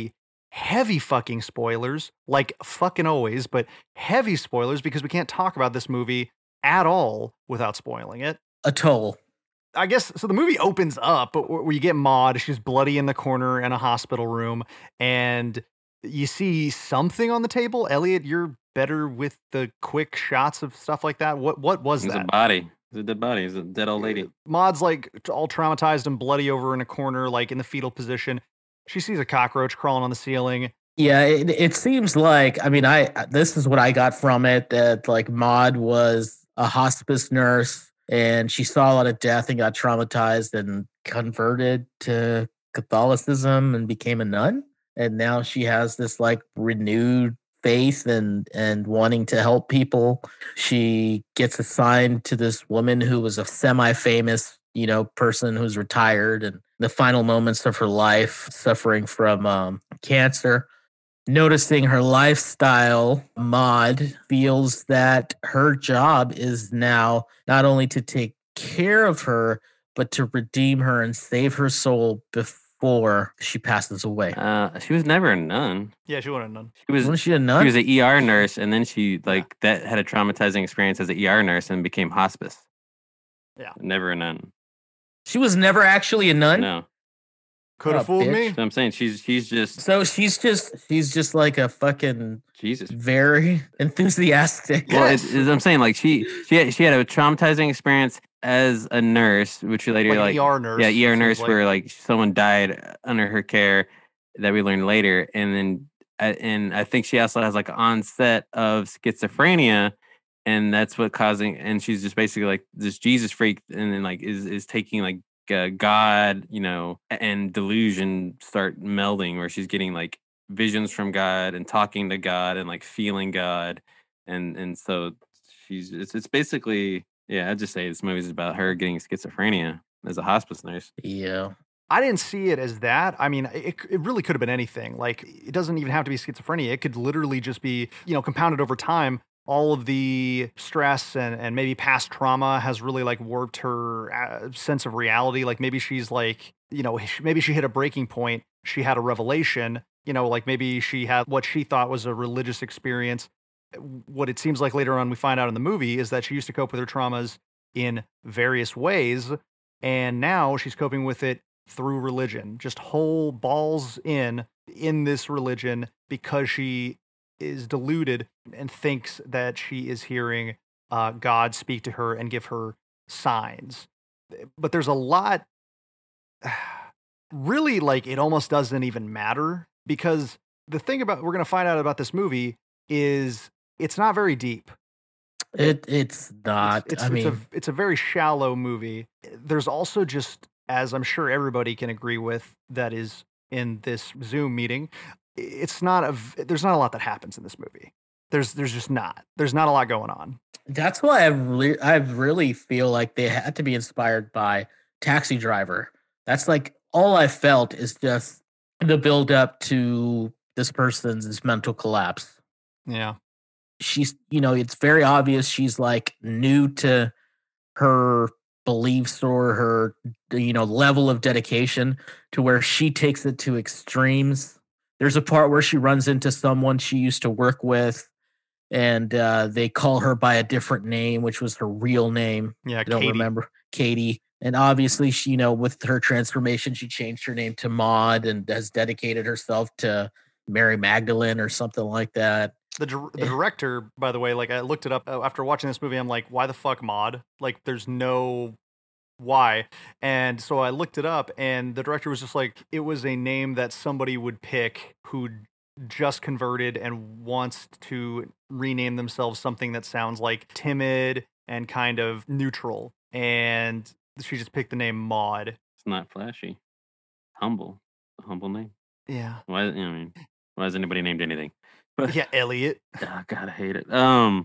heavy fucking spoilers, like fucking always, but heavy spoilers because we can't talk about this movie at all without spoiling it. A toll. I guess so. The movie opens up where you get Maud. She's bloody in the corner in a hospital room, and you see something on the table. Elliot, you're better with the quick shots of stuff like that. What was It's that? a body. It's a dead body. It's a dead old lady. Maud's like all traumatized and bloody over in a corner, like in the fetal position. She sees a cockroach crawling on the ceiling. Yeah, it seems like, I mean, this is what I got from it, that like Maud was a hospice nurse and she saw a lot of death and got traumatized and converted to Catholicism and became a nun. And now she has this like renewed faith and wanting to help people. She gets assigned to this woman who was a semi-famous, person who's retired and the final moments of her life suffering from cancer. Noticing her lifestyle, Maud feels that her job is now not only to take care of her, but to redeem her and save her soul before she passes away. She was never a nun. Yeah, she wasn't a nun. Wasn't she a nun? She was an ER nurse, and then she that had a traumatizing experience as an ER nurse and became hospice. Yeah, never a nun. She was never actually a nun. No. Could have fooled me. So I'm saying she's just she's just like a fucking Jesus, very enthusiastic. Well, I'm saying like she had a traumatizing experience as a nurse, which we later like ER nurse. Yeah, ER nurse where like someone died under her care that we learned later, and I think she also has like onset of schizophrenia, and that's what causing. And she's just basically like this Jesus freak, and then like is taking like. God, and delusion start melding where she's getting like visions from God and talking to God and like feeling God. And so it's basically, I'd just say this movie is about her getting schizophrenia as a hospice nurse. Yeah. I didn't see it as that. I mean, it really could have been anything. Like, it doesn't even have to be schizophrenia. It could literally just be, compounded over time. All of the stress and maybe past trauma has really like warped her sense of reality. Like maybe she's like, maybe she hit a breaking point. She had a revelation, like maybe she had what she thought was a religious experience. What it seems like later on we find out in the movie is that she used to cope with her traumas in various ways. And now she's coping with it through religion, just whole balls in this religion because she is deluded and thinks that she is hearing God speak to her and give her signs. But there's a lot, really, like it almost doesn't even matter because the thing we're going to find out about this movie is it's not very deep. It's not. It's a very shallow movie. There's also just, as I'm sure everybody can agree with that is in this Zoom meeting, there's not a lot that happens in this movie. There's just not. There's not a lot going on. That's why I really feel like they had to be inspired by Taxi Driver. That's like all I felt is just the build up to this person's mental collapse. Yeah. She's, it's very obvious she's like new to her beliefs or her, level of dedication to where she takes it to extremes. There's a part where she runs into someone she used to work with and they call her by a different name, which was her real name. Yeah, I don't remember. Katie. And obviously, she, with her transformation, she changed her name to Maud and has dedicated herself to Mary Magdalene or something like that. The director, by the way, like I looked it up after watching this movie. I'm like, why the fuck Maud? Like, there's no why. And so I looked it up, and the director was just like, it was a name that somebody would pick who just converted and wants to rename themselves something that sounds like timid and kind of neutral. And she just picked the name Maud. It's not flashy. Humble. A humble name. Yeah. Why has anybody named anything? But, yeah, Elliot. Oh, God, I hate it. I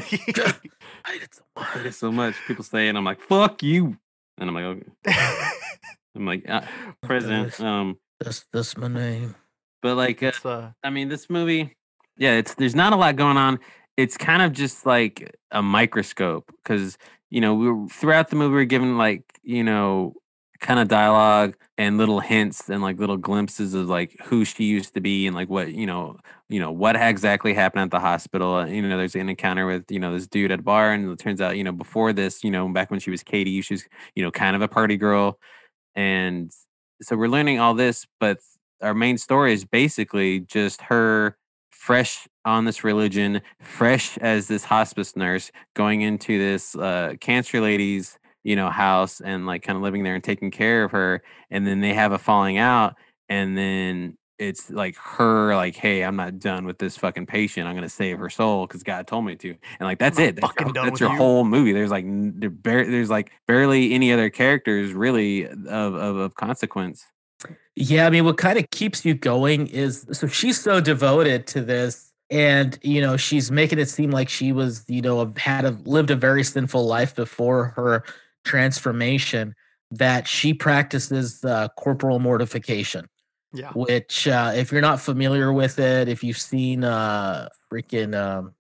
hate it so much. People say it, and I'm like, fuck you. And I'm like, okay. I'm like, President. That's my name. But like, this movie, there's not a lot going on. It's kind of just like a microscope because, throughout the movie, we're given like, kind of dialogue and little hints and like little glimpses of like who she used to be and like what what exactly happened at the hospital. There's an encounter with this dude at a bar, and it turns out before this, back when she was Katie, she was kind of a party girl, and so we're learning all this, but our main story is basically just her fresh on this religion, fresh as this hospice nurse, going into this cancer lady's house and like kind of living there and taking care of her, and then they have a falling out, and then it's like her like, hey, I'm not done with this fucking patient, I'm gonna save her soul because God told me to, and like that's it, that's your whole movie. There's like there's like barely any other characters really of consequence. Yeah, I mean, what kind of keeps you going is, so she's so devoted to this, and she's making it seem like she was lived a very sinful life before her transformation, that she practices corporal mortification. Yeah. Which, if you're not familiar with it, if you've seen freaking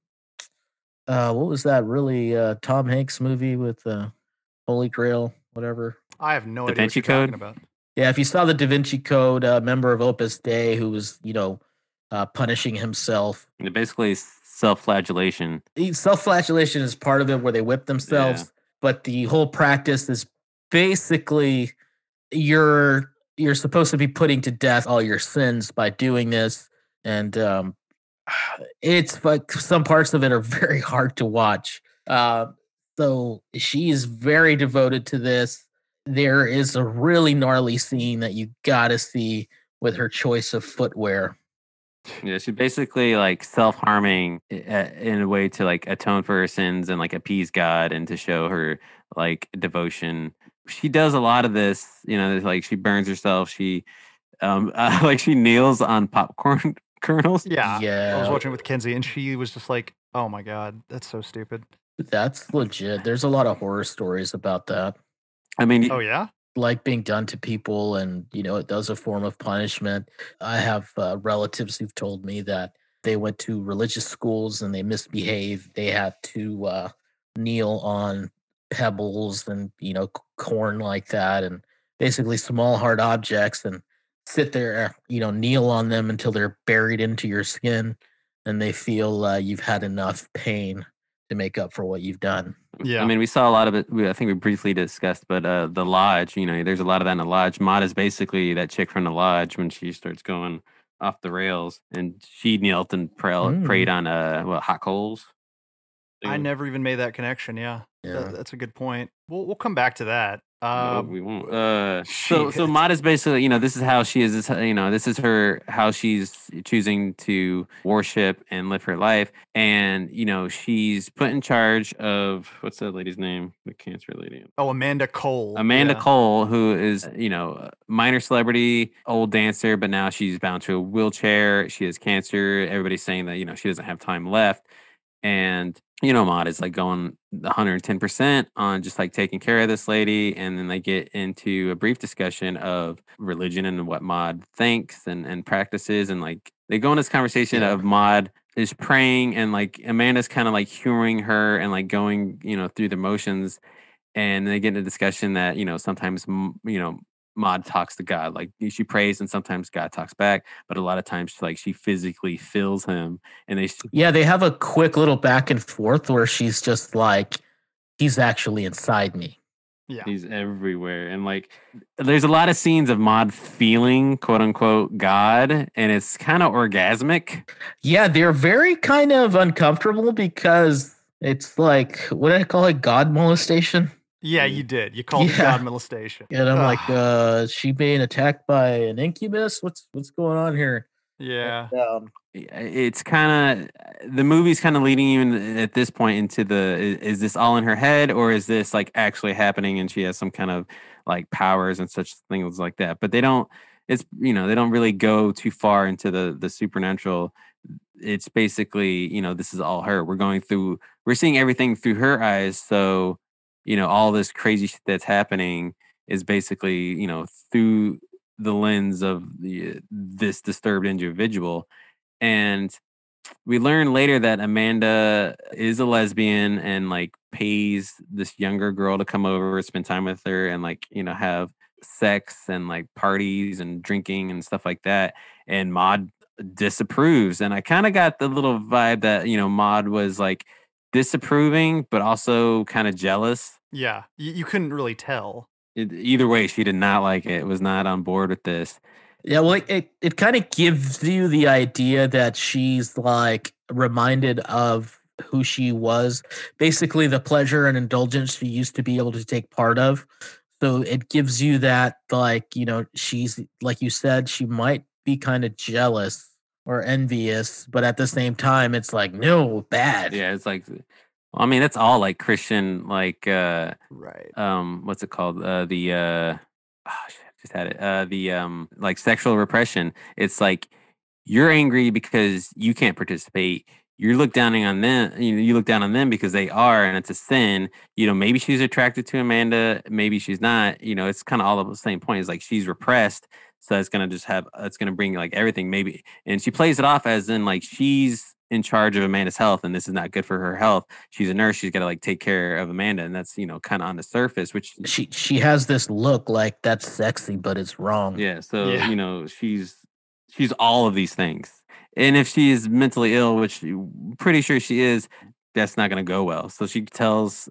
what was that really Tom Hanks movie with Holy Grail, whatever? I have no Da idea what Vinci you're Code? talking about. Yeah, if you saw the Da Vinci Code, a member of Opus Dei who was, punishing himself. Basically, self-flagellation. Self-flagellation is part of it, where they whip themselves. Yeah. But the whole practice is basically you're supposed to be putting to death all your sins by doing this, and it's like some parts of it are very hard to watch. So she's very devoted to this. There is a really gnarly scene that you gotta see with her choice of footwear. Yeah, she's basically like self-harming in a way to like atone for her sins and like appease God and to show her like devotion. She does a lot of this, like she burns herself. She like she kneels on popcorn kernels. Yeah. I was watching with Kenzie, and she was just like, "Oh my God, that's so stupid." That's legit. There's a lot of horror stories about that. I mean, oh yeah, like being done to people, and it does a form of punishment. I have relatives who've told me that they went to religious schools and they misbehaved. They had to kneel on pebbles and corn like that, and basically small hard objects, and sit there, kneel on them until they're buried into your skin, and they feel you've had enough pain to make up for what you've done. Yeah, I mean, we saw a lot of it. I think we briefly discussed, but the Lodge, there's a lot of that in the Lodge. Maud is basically that chick from the Lodge when she starts going off the rails, and she knelt and prayed on hot coals. I never even made that connection. Yeah. That's a good point. We'll come back to that. No, we won't. So Maud is basically, this is how she is. This is her how she's choosing to worship and live her life, and she's put in charge of what's that lady's name? The cancer lady. Oh, Amanda Cole. Amanda Cole, who is minor celebrity, old dancer, but now she's bound to a wheelchair. She has cancer. Everybody's saying that she doesn't have time left, and Maud is like going 110% on just like taking care of this lady. And then they get into a brief discussion of religion and what Maud thinks and practices. And like they go in this conversation of Maud is praying, and like Amanda's kind of like humoring her and like going, through the motions. And they get into a discussion that, sometimes, Maud talks to God, like she prays, and sometimes God talks back, but a lot of times like she physically feels him, and they have a quick little back and forth where she's just like, he's actually inside me. Yeah, he's everywhere, and like there's a lot of scenes of Maud feeling quote unquote God, and it's kind of orgasmic. Yeah, they're very kind of uncomfortable because it's like, what did I call it? God molestation. Yeah, you did. You called it God molestation. And I'm like, is she being attacked by an incubus? What's going on here? Yeah. And, it's kind of, the movie's kind of leading you at this point into is this all in her head, or is this like actually happening and she has some kind of like powers and such things like that? But they don't, they don't really go too far into the supernatural. It's basically, this is all her. We're seeing everything through her eyes. So, all this crazy shit that's happening is basically, through the lens of this disturbed individual. And we learn later that Amanda is a lesbian and like pays this younger girl to come over, spend time with her, and like, have sex and like parties and drinking and stuff like that. And Maud disapproves. And I kind of got the little vibe that, Maud was like disapproving, but also kind of jealous. Yeah, you couldn't really tell. Either way, she did not like it, was not on board with this. Yeah, well, it kind of gives you the idea that she's like reminded of who she was, basically the pleasure and indulgence she used to be able to take part of. So it gives you that, like, she's, like you said, she might be kind of jealous or envious, but at the same time, it's like, no, bad. Yeah, it's like, I mean, that's all like Christian, like, right. What's it called? Just had it. Like sexual repression. It's like you're angry because you can't participate. You look down on them. You look down on them because they are, and it's a sin. Maybe she's attracted to Amanda. Maybe she's not. It's kind of all of the same point. It's like she's repressed, so it's gonna it's gonna bring like everything. Maybe, and she plays it off as in like she's in charge of Amanda's health, and this is not good for her health. She's a nurse. She's got to like take care of Amanda, and that's kind of on the surface. Which she has this look like that's sexy, but it's wrong. Yeah. So she's all of these things, and if she is mentally ill, which I'm pretty sure she is, that's not going to go well. So she tells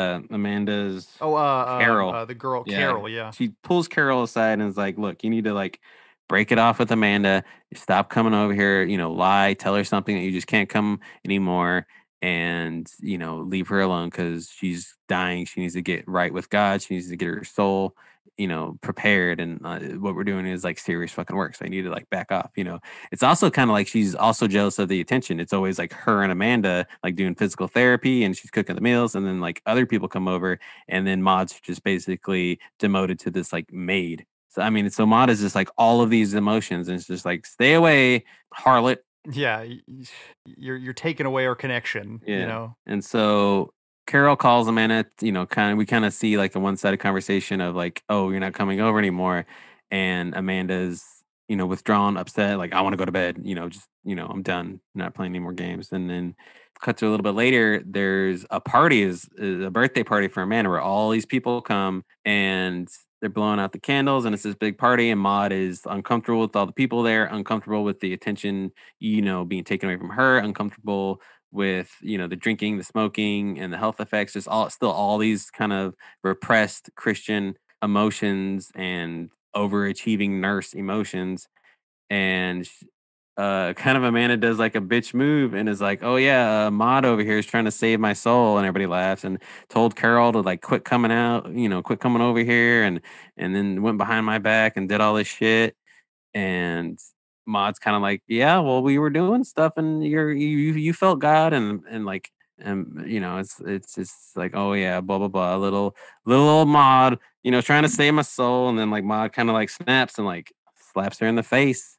Amanda's Carol, the girl Carol. Yeah. She pulls Carol aside and is like, "Look, you need to like break it off with Amanda. Stop coming over here, lie, tell her something that you just can't come anymore, and, leave her alone because she's dying. She needs to get right with God. She needs to get her soul, prepared. And what we're doing is like serious fucking work. So I need to like back off, It's also kind of like she's also jealous of the attention. It's always like her and Amanda like doing physical therapy and she's cooking the meals. And then like other people come over and then Maud's just basically demoted to this like maid. So, I mean, so Maud is just like all of these emotions and it's just like, stay away, harlot. Yeah. You're taking away our connection, And so Carol calls Amanda, we kind of see like a one-sided conversation of like, oh, you're not coming over anymore. And Amanda's, withdrawn, upset, like, I want to go to bed, I'm done, not playing any more games. And then cut to a little bit later, there's a party, is a birthday party for Amanda where all these people come and they're blowing out the candles and it's this big party and Maud is uncomfortable with all the people there, uncomfortable with the attention, being taken away from her, uncomfortable with, the drinking, the smoking and the health effects, just all these kind of repressed Christian emotions and overachieving nurse emotions. And kind of Amanda does like a bitch move and is like, oh yeah, Maud over here is trying to save my soul, and everybody laughs and told Carol to like quit coming out, quit coming over here, and then went behind my back and did all this shit. And Maud's kind of like, yeah, well, we were doing stuff and you felt God and like, and it's just like, oh yeah, blah blah blah, little old Maud, trying to save my soul, and then like Maud kind of like snaps and like slaps her in the face.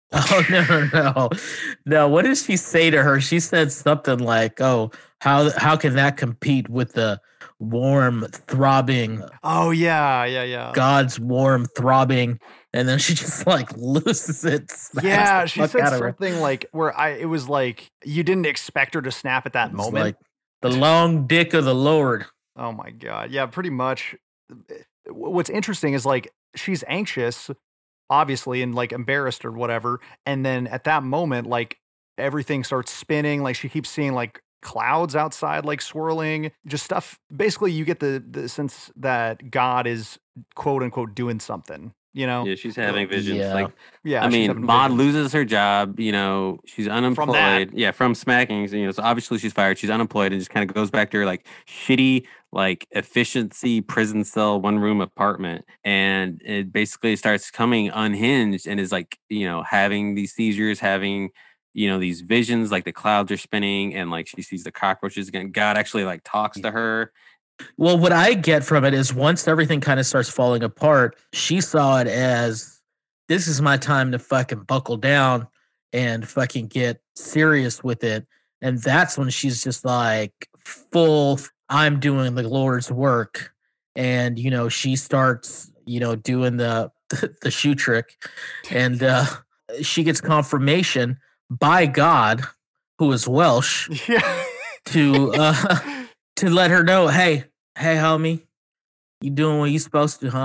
Oh no! What did she say to her? She said something like, "Oh, how can that compete with the warm throbbing?" Oh yeah. God's warm throbbing, and then she just like loses it. Yeah, she said something like where it was like you didn't expect her to snap at that moment. Like the long dick of the Lord. Oh my God! Yeah, pretty much. What's interesting is like she's anxious, obviously, and like embarrassed or whatever, and then at that moment like everything starts spinning, like she keeps seeing like clouds outside like swirling, just stuff. Basically you get the sense that God is quote unquote doing something, Yeah, she's having visions. Yeah. Like, yeah, I mean, Maud loses her job, she's unemployed. From smacking, so obviously she's fired, she's unemployed, and just kind of goes back to her like shitty like efficiency prison cell 1-room apartment, and it basically starts coming unhinged and is like having these seizures, having these visions, like the clouds are spinning and like she sees the cockroaches again. God actually like talks to her. Well, what I get from it is once everything kind of starts falling apart, she saw it as, this is my time to fucking buckle down and fucking get serious with it. And that's when she's just like full, I'm doing the Lord's work. And, she starts, doing the shoe trick, and she gets confirmation by God, who is Welsh, to let her know, hey, homie, you doing what you supposed to, homie.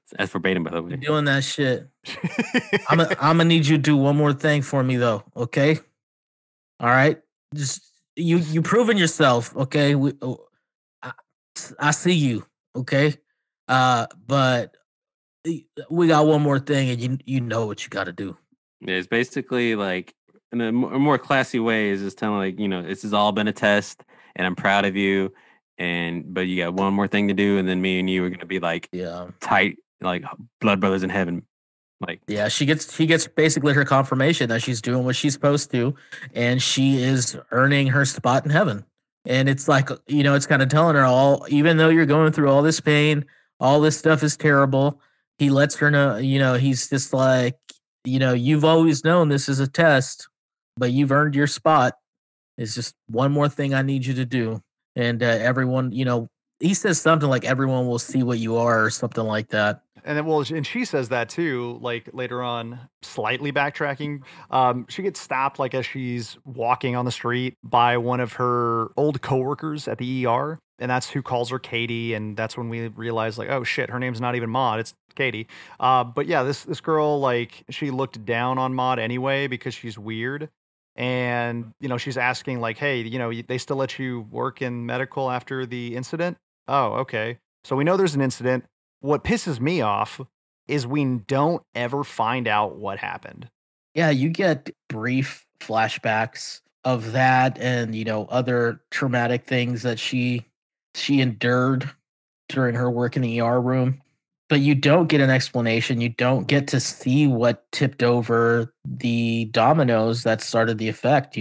That's verbatim, by the You're way. doing that shit. I'm gonna need you to do one more thing for me though, okay? All right, just you proven yourself, okay? I, I see you, okay? But we got one more thing, and you know what you got to do. Yeah, it's basically like in a more classy way is just telling like, this has all been a test and I'm proud of you. But you got one more thing to do. And then me and you are going to be like Yeah, tight, like blood brothers in heaven. Like, yeah. She gets basically her confirmation that she's doing what she's supposed to, and she is earning her spot in heaven. And it's like it's kind of telling her all, even though you're going through all this pain, all this stuff is terrible. He lets her know, he's just like, you've always known this is a test, but you've earned your spot. It's just one more thing I need you to do. And everyone, he says something like everyone will see what you are or something like that. And then, and she says that too, like later on, slightly backtracking. She gets stopped, like as she's walking on the street, by one of her old coworkers at the ER, and that's who calls her Katie. And that's when we realize, like, oh shit, her name's not even Maud, it's Katie. But yeah, this girl, like, she looked down on Maud anyway because she's weird. And she's asking, like, hey, they still let you work in medical after the incident? Oh, okay. So we know there's an incident. What pisses me off is we don't ever find out what happened. Yeah, you get brief flashbacks of that and other traumatic things that she endured during her work in the ER room. But you don't get an explanation. You don't get to see what tipped over the dominoes that started the effect,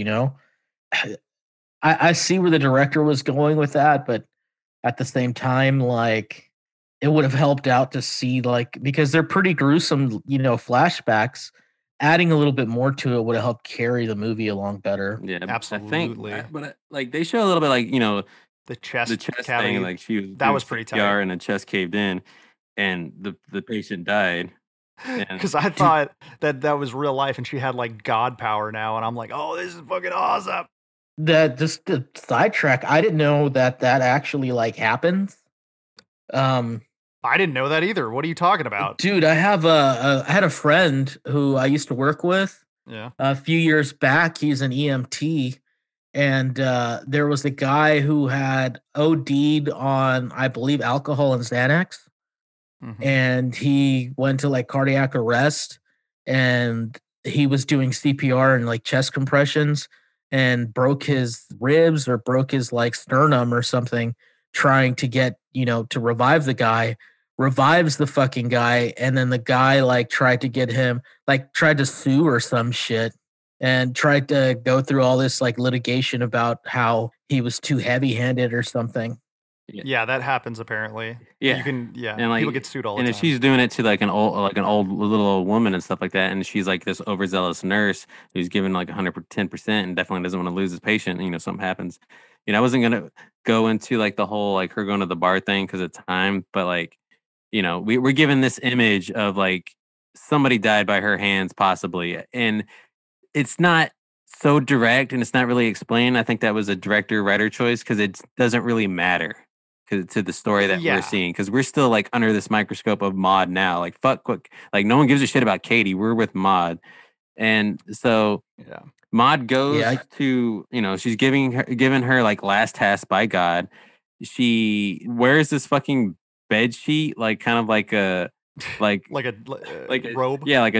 I see where the director was going with that, but at the same time, like, it would have helped out to see, like, because they're pretty gruesome, flashbacks. Adding a little bit more to it would have helped carry the movie along better. Yeah, absolutely. But like they show a little bit, like the chest cavity thing, like that was pretty tight, and the chest caved in, and the patient died. Because I thought that was real life, and she had like god power now, and I'm like, oh, this is fucking awesome. That just the sidetrack. I didn't know that actually like happens. I didn't know that either. What are you talking about? Dude, I had a friend who I used to work with. Yeah. A few years back, he's an EMT, and there was a guy who had OD'd on, I believe, alcohol and Xanax. Mm-hmm. And he went to like cardiac arrest, and he was doing CPR and like chest compressions and broke his ribs or broke his like sternum or something, trying to get, to revive the guy. Revives the fucking guy, and then the guy like tried to sue or some shit, and tried to go through all this like litigation about how he was too heavy-handed or something. Yeah, that happens apparently. Yeah, you can. Yeah, and like people get sued all the time. And if she's doing it to like an old little old woman and stuff like that, and she's like this overzealous nurse who's giving like 110% and definitely doesn't want to lose his patient, something happens. I wasn't gonna go into like the whole like her going to the bar thing because of time, but like. We're given this image of like somebody died by her hands, possibly, and it's not so direct and it's not really explained. I think that was a director-writer choice because it doesn't really matter to the story that we're seeing, because we're still like under this microscope of Maud now. Like fuck, like no one gives a shit about Katie. We're with Maud, and so Maud goes to she's giving her like last task by God. She wears this fucking bed sheet, like kind of like a like a robe, like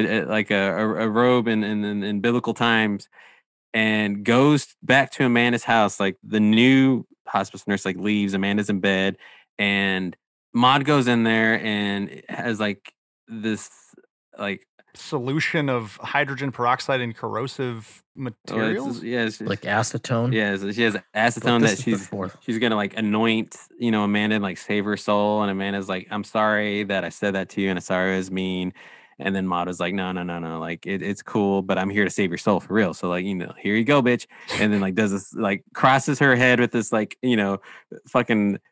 a robe in biblical times, and goes back to Amanda's house. Like the new hospice nurse like leaves, Amanda's in bed, and Maud goes in there and has like this like solution of hydrogen peroxide and corrosive materials. Like acetone. Yeah, so she has acetone that she's gonna like anoint, Amanda, and like save her soul. And Amanda's like, I'm sorry that I said that to you, and I'm sorry it was mean. And then Maud was like, no, like it's cool, but I'm here to save your soul for real. So like, here you go, bitch. And then like does this, like crosses her head with this like, fucking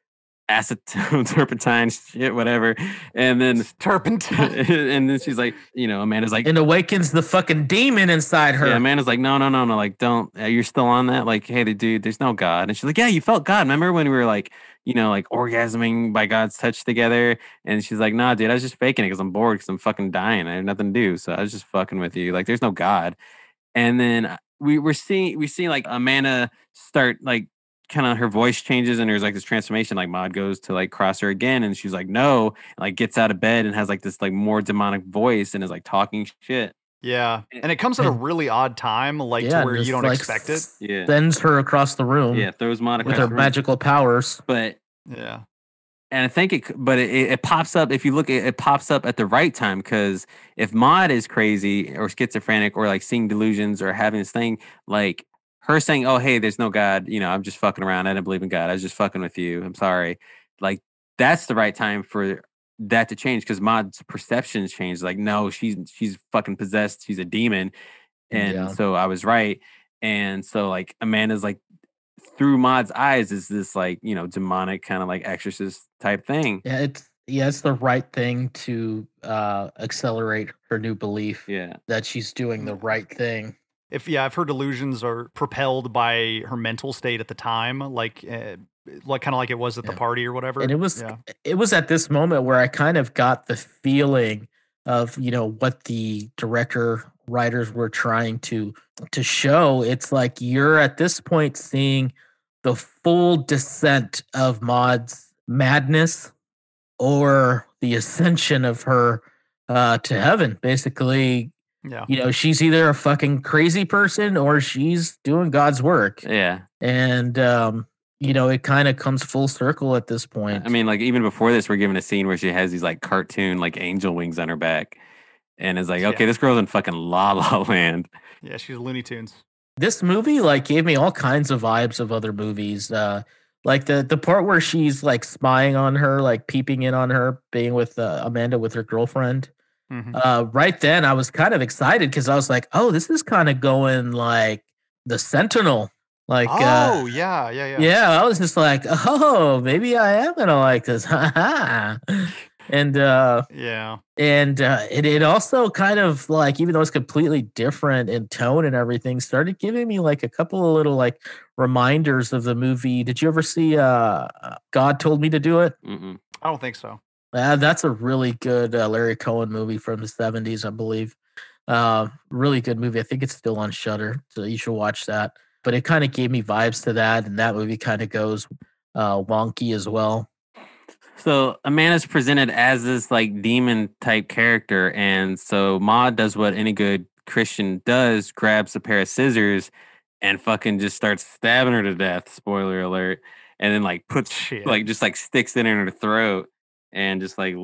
acetone, turpentine, shit, whatever. And then Turpentine. and then she's like, Amanda's like, and awakens the fucking demon inside her. yeah, Amanda's like, no, like, don't, you're still on that. Like, hey, dude, there's no God. And she's like, yeah, you felt God. Remember when we were like, like orgasming by God's touch together? And she's like, nah, dude, I was just faking it because I'm bored because I'm fucking dying. I have nothing to do. So I was just fucking with you. Like, there's no God. And then we see like Amanda start like kind of her voice changes and there's like this transformation. Like Maud goes to like cross her again and she's like, no, and, like gets out of bed and has like this like more demonic voice and is like talking shit. Yeah, and it comes at a really odd time, like to where you don't expect it. Yeah, sends her across the room. Yeah, throws Maud with her magical powers. But yeah, and I think it pops up if you look. It pops up at the right time because if Maud is crazy or schizophrenic or like seeing delusions or having this thing, like her saying, "Oh, hey, there's no God," I'm just fucking around. I didn't believe in God. I was just fucking with you. I'm sorry. Like that's the right time for that to change because Maud's perceptions changed. Like, no, she's fucking possessed. She's a demon, and so I was right. And so like Amanda's like through Maud's eyes is this like demonic kind of like exorcist type thing. Yeah, it's the right thing to accelerate her new belief. Yeah, that she's doing the right thing. If her delusions are propelled by her mental state at the time, like kind of like it was at the party or whatever. And it was at this moment where I kind of got the feeling of what the writers were trying to show. It's like you're at this point seeing the full descent of Maud's madness or the ascension of her to heaven, basically. Yeah. She's either a fucking crazy person or she's doing God's work. Yeah. And, it kind of comes full circle at this point. I mean, like even before this, we're given a scene where she has these like cartoon, like angel wings on her back. And it's like, okay, this girl's in fucking La La Land. Yeah, she's Looney Tunes. This movie like gave me all kinds of vibes of other movies. Like the part where she's like spying on her, like peeping in on her, being with Amanda with her girlfriend. Mm-hmm. Right then I was kind of excited because I was like, oh, this is kind of going like the Sentinel. Like, yeah. I was just like, oh, maybe I am gonna like this. And it also kind of like, even though it's completely different in tone and everything, started giving me like a couple of little like reminders of the movie. Did you ever see God Told Me to Do It? Mm-mm. I don't think so. That's a really good Larry Cohen movie from the 70s, I believe. Really good movie. I think it's still on Shudder, so you should watch that. But it kind of gave me vibes to that, and that movie kind of goes wonky as well. So Amanda's presented as this like demon type character, and so Maud does what any good Christian does: grabs a pair of scissors and fucking just starts stabbing her to death. Spoiler alert! And then like puts like just like sticks it in her throat and just like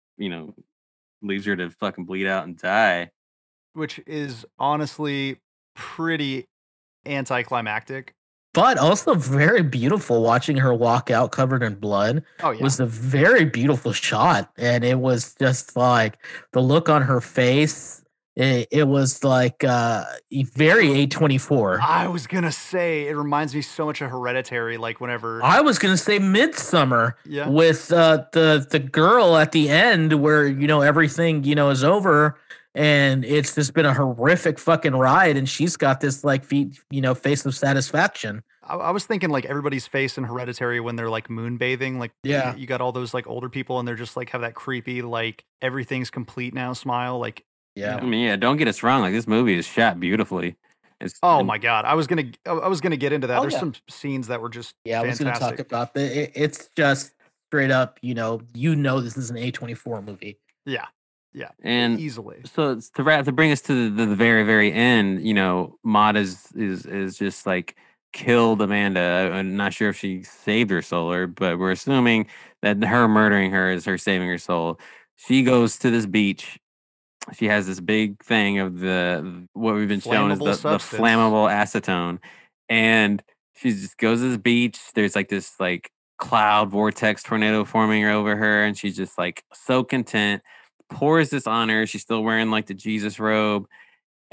leaves her to fucking bleed out and die. Which is honestly pretty anticlimactic. But also very beautiful. Watching her walk out covered in blood was a very beautiful shot. And it was just like the look on her face. It was like very A24. I was going to say, it reminds me so much of Hereditary. Like whenever I was going to say Midsommar with the girl at the end where, everything, is over. And it's just been a horrific fucking ride, and she's got this like face of satisfaction. I was thinking like everybody's face in Hereditary when they're like moonbathing. Like you got all those like older people, and they're just like have that creepy like everything's complete now smile. Like I mean, don't get us wrong. Like this movie is shot beautifully. My god, I was gonna get into that. There's some scenes that were just fantastic. I was gonna talk about it's just straight up. This is an A24 movie. Yeah. Yeah, and easily. So to bring us to the very, very end, Maud is just like killed Amanda. I'm not sure if she saved her soul, but we're assuming that her murdering her is her saving her soul. She goes to this beach. She has this big thing of what we've been shown is the flammable acetone, and she just goes to this beach. There's like this like cloud vortex tornado forming over her, and she's just like so content. Pours this on her. She's still wearing like the Jesus robe,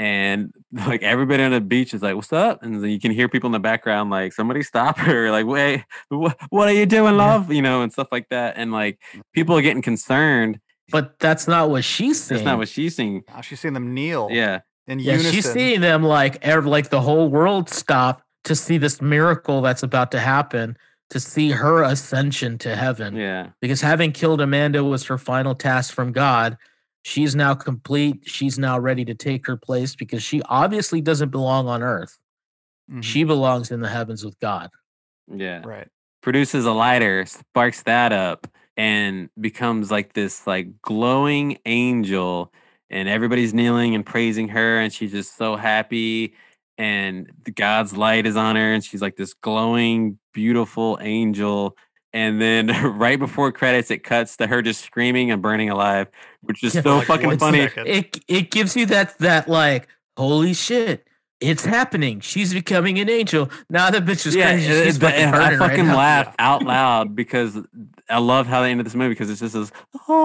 and like everybody on the beach is like, "What's up?" And then you can hear people in the background like, "Somebody stop her!" Like, "Wait, what are you doing, love?" You know, and stuff like that. And like people are getting concerned. But that's not what she's saying. That's not what she's seeing. She's seeing them kneel. Yeah. In Yeah, unison. she's seeing them like the whole world stop to see this miracle that's about to happen, to see her ascension to heaven. Yeah. Because having killed Amanda was her final task from God. She's now complete. She's now ready to take her place because she obviously doesn't belong on earth. Mhm. She belongs in the heavens with God. Yeah. Right. Produces a lighter, sparks that up, and becomes like this like glowing angel. And everybody's kneeling and praising her, and she's just so happy. And God's light is on her, and she's like this glowing, beautiful angel. And then right before credits, it cuts to her just screaming and burning alive, which is so like fucking 1 funny. second. It gives you that like, holy shit, it's happening. She's becoming an angel. Now the bitch is crazy. She's fucking I burning fucking right now. laugh out loud because I love how they ended this movie because it's just this,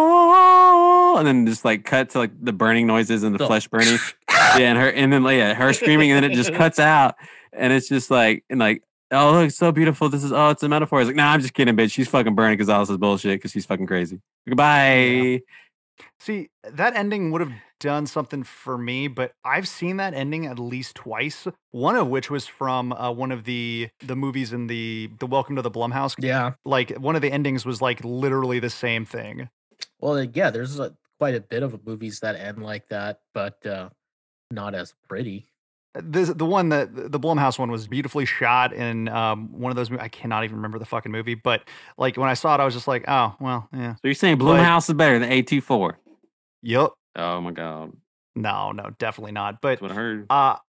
oh, and then just like cut to like the burning noises and the So- flesh burning. Yeah, and then her screaming, and then it just cuts out, and it's just like oh look, it's so beautiful. It's a metaphor. It's like, nah, I'm just kidding, bitch. She's fucking burning because all this is bullshit because she's fucking crazy. Goodbye. Yeah. See, that ending would have done something for me, but I've seen that ending at least twice. One of which was from one of the movies in the Welcome to the Blumhouse. Yeah. Like one of the endings was like literally the same thing. Well, yeah, there's quite a bit of movies that end like that, but not as pretty. The one that the Blumhouse one was beautifully shot in one of those. I cannot even remember the fucking movie, but like when I saw it, I was just like, oh well, yeah. So you're saying Blumhouse is better than A24? Yep. Oh my god, No, definitely not. But that's what I heard.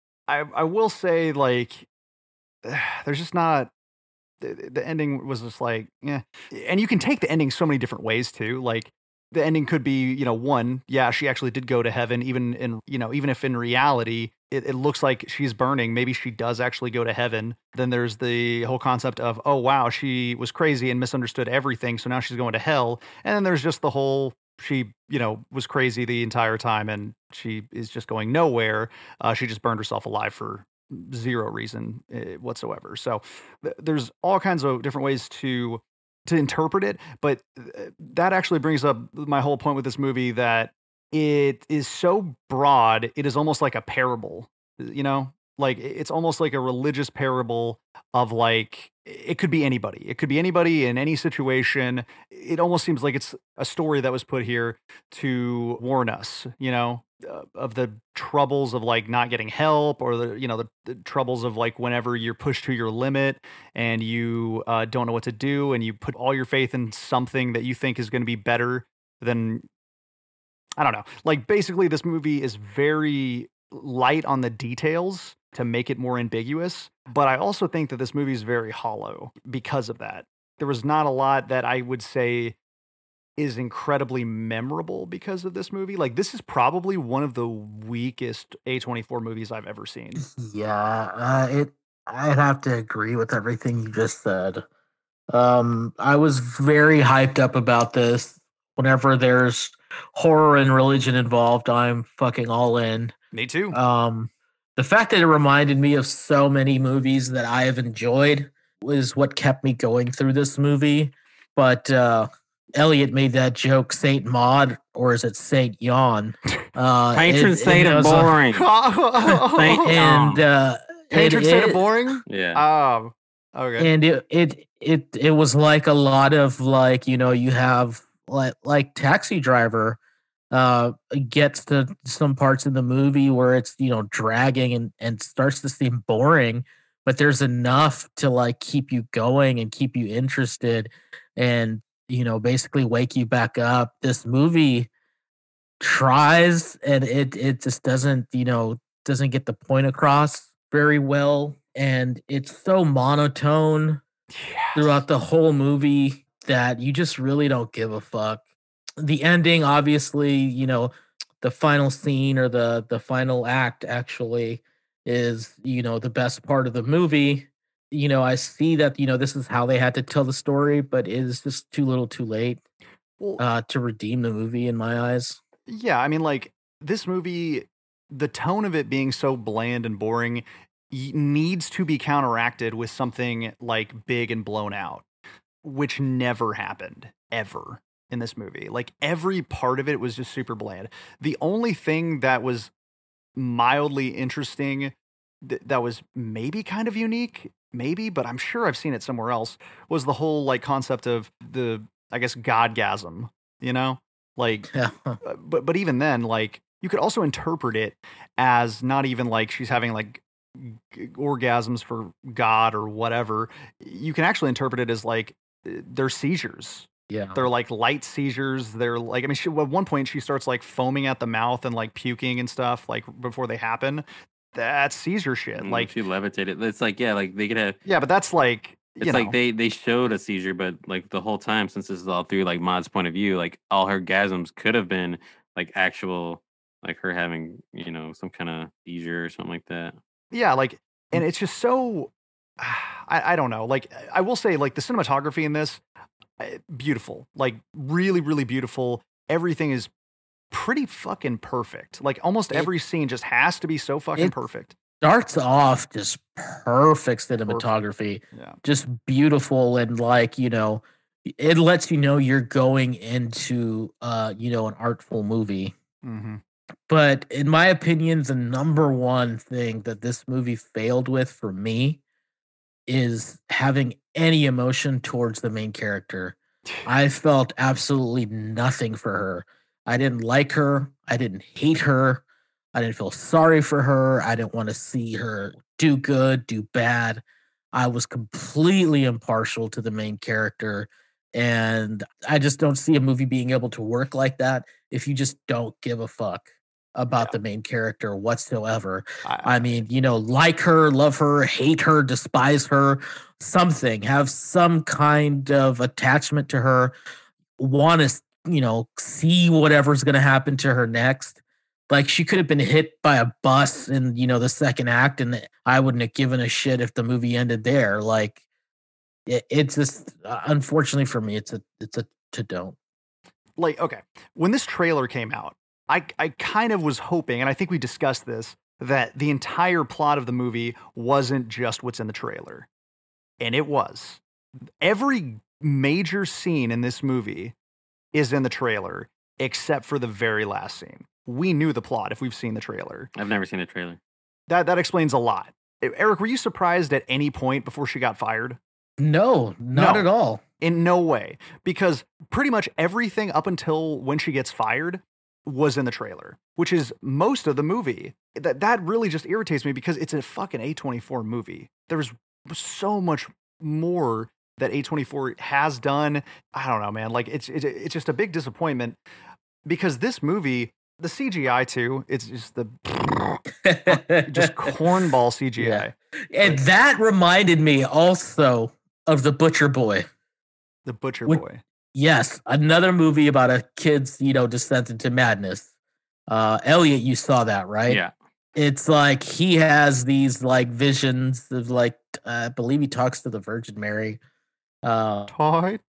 I will say like there's just not the ending was just like yeah, and you can take the ending so many different ways too. Like the ending could be one, yeah, she actually did go to heaven, even if in reality it looks like she's burning, maybe she does actually go to heaven. Then there's the whole concept of, oh wow, she was crazy and misunderstood everything, so now she's going to hell. And then there's just the whole she was crazy the entire time and she is just going nowhere. She just burned herself alive for zero reason whatsoever. So there's all kinds of different ways to interpret it, but that actually brings up my whole point with this movie, that it is so broad, it is almost like a parable, like it's almost like a religious parable of like, it could be anybody. It could be anybody in any situation. It almost seems like it's a story that was put here to warn us, of the troubles of like not getting help, or the troubles of like whenever you're pushed to your limit and you don't know what to do, and you put all your faith in something that you think is going to be better than, I don't know. Like basically this movie is very light on the details to make it more ambiguous. But I also think that this movie is very hollow because of that. There was not a lot that I would say is incredibly memorable because of this movie. Like this is probably one of the weakest A24 movies I've ever seen. Yeah, I'd have to agree with everything you just said. I was very hyped up about this. Whenever there's horror and religion involved, I'm fucking all in. Me too. The fact that it reminded me of so many movies that I have enjoyed was what kept me going through this movie. But Elliot made that joke, Saint Maud, or is it Saint Yawn? Patron saint of boring. Patron saint of boring? Yeah. Okay. And it was like a lot of like, you have like Taxi Driver gets to some parts in the movie where it's dragging and starts to seem boring, but there's enough to like keep you going and keep you interested and basically wake you back up. This movie tries, and it just doesn't get the point across very well, and it's so monotone throughout the whole movie that you just really don't give a fuck. The ending, obviously, the final scene or the final act actually is, the best part of the movie. I see that, this is how they had to tell the story, but it is just too little too late to redeem the movie in my eyes. Yeah, I mean, like, this movie the tone of it being so bland and boring needs to be counteracted with something like big and blown out, which never happened ever in this movie. Like every part of it was just super bland. The only thing that was mildly interesting that was maybe kind of unique, maybe, but I'm sure I've seen it somewhere else, was the whole like concept of the, I guess, godgasm, you know? Like, Yeah. but even then, like, you could also interpret it as not even like she's having like orgasms for God or whatever. You can actually interpret it as like they're seizures. Yeah. They're like light seizures. They're like, I mean, at one point she starts like foaming at the mouth and like puking and stuff like before they happen. That's seizure shit. Like she levitated. It's like, yeah, like they could have. Yeah, but that's like, it's like they showed a seizure, but like the whole time, since this is all through like Maud's point of view, like all her gasms could have been like actual, like her having, you know, some kind of seizure or something like that. Yeah, like, and it's just so, I don't know. Like, I will say, like, the cinematography in this, beautiful. Like, really, really beautiful. Everything is pretty fucking perfect. Like, almost every scene just has to be so fucking perfect. Starts off just perfect cinematography. Yeah. Just beautiful, and like, you know, it lets you know you're going into you know, an artful movie. Mm-hmm. But in my opinion, the number one thing that this movie failed with for me is having any emotion towards the main character. I felt absolutely nothing for her. I didn't like her. I didn't hate her. I didn't feel sorry for her. I didn't want to see her do good, do bad. I was completely impartial to the main character. And I just don't see a movie being able to work like that if you just don't give a fuck about the main character whatsoever. I mean, you know, like her, love her, hate her, despise her, something, have some kind of attachment to her, want to, you know, see whatever's going to happen to her next. Like, she could have been hit by a bus in, you know, the second act, and I wouldn't have given a shit if the movie ended there. Like, it's just, unfortunately for me, it's a to don't. Like, okay, when this trailer came out, I kind of was hoping, and I think we discussed this, that the entire plot of the movie wasn't just what's in the trailer. And it was. Every major scene in this movie is in the trailer, except for the very last scene. We knew the plot if we've seen the trailer. I've never seen the trailer. That explains a lot. Eric, were you surprised at any point before she got fired? No, not at all. In no way. Because pretty much everything up until when she gets fired was in the trailer, which is most of the movie. That really just irritates me because it's a fucking A24 movie. There's so much more that A24 has done. I don't know, man. Like, it's just a big disappointment because this movie, the CGI too, it's just just cornball CGI. Yeah. And that reminded me also of The Butcher Boy. The Butcher Boy. Yes, another movie about a kid's, you know, descent into madness. Elliot, you saw that, right? Yeah. It's like he has these like visions of like, I believe he talks to the Virgin Mary. And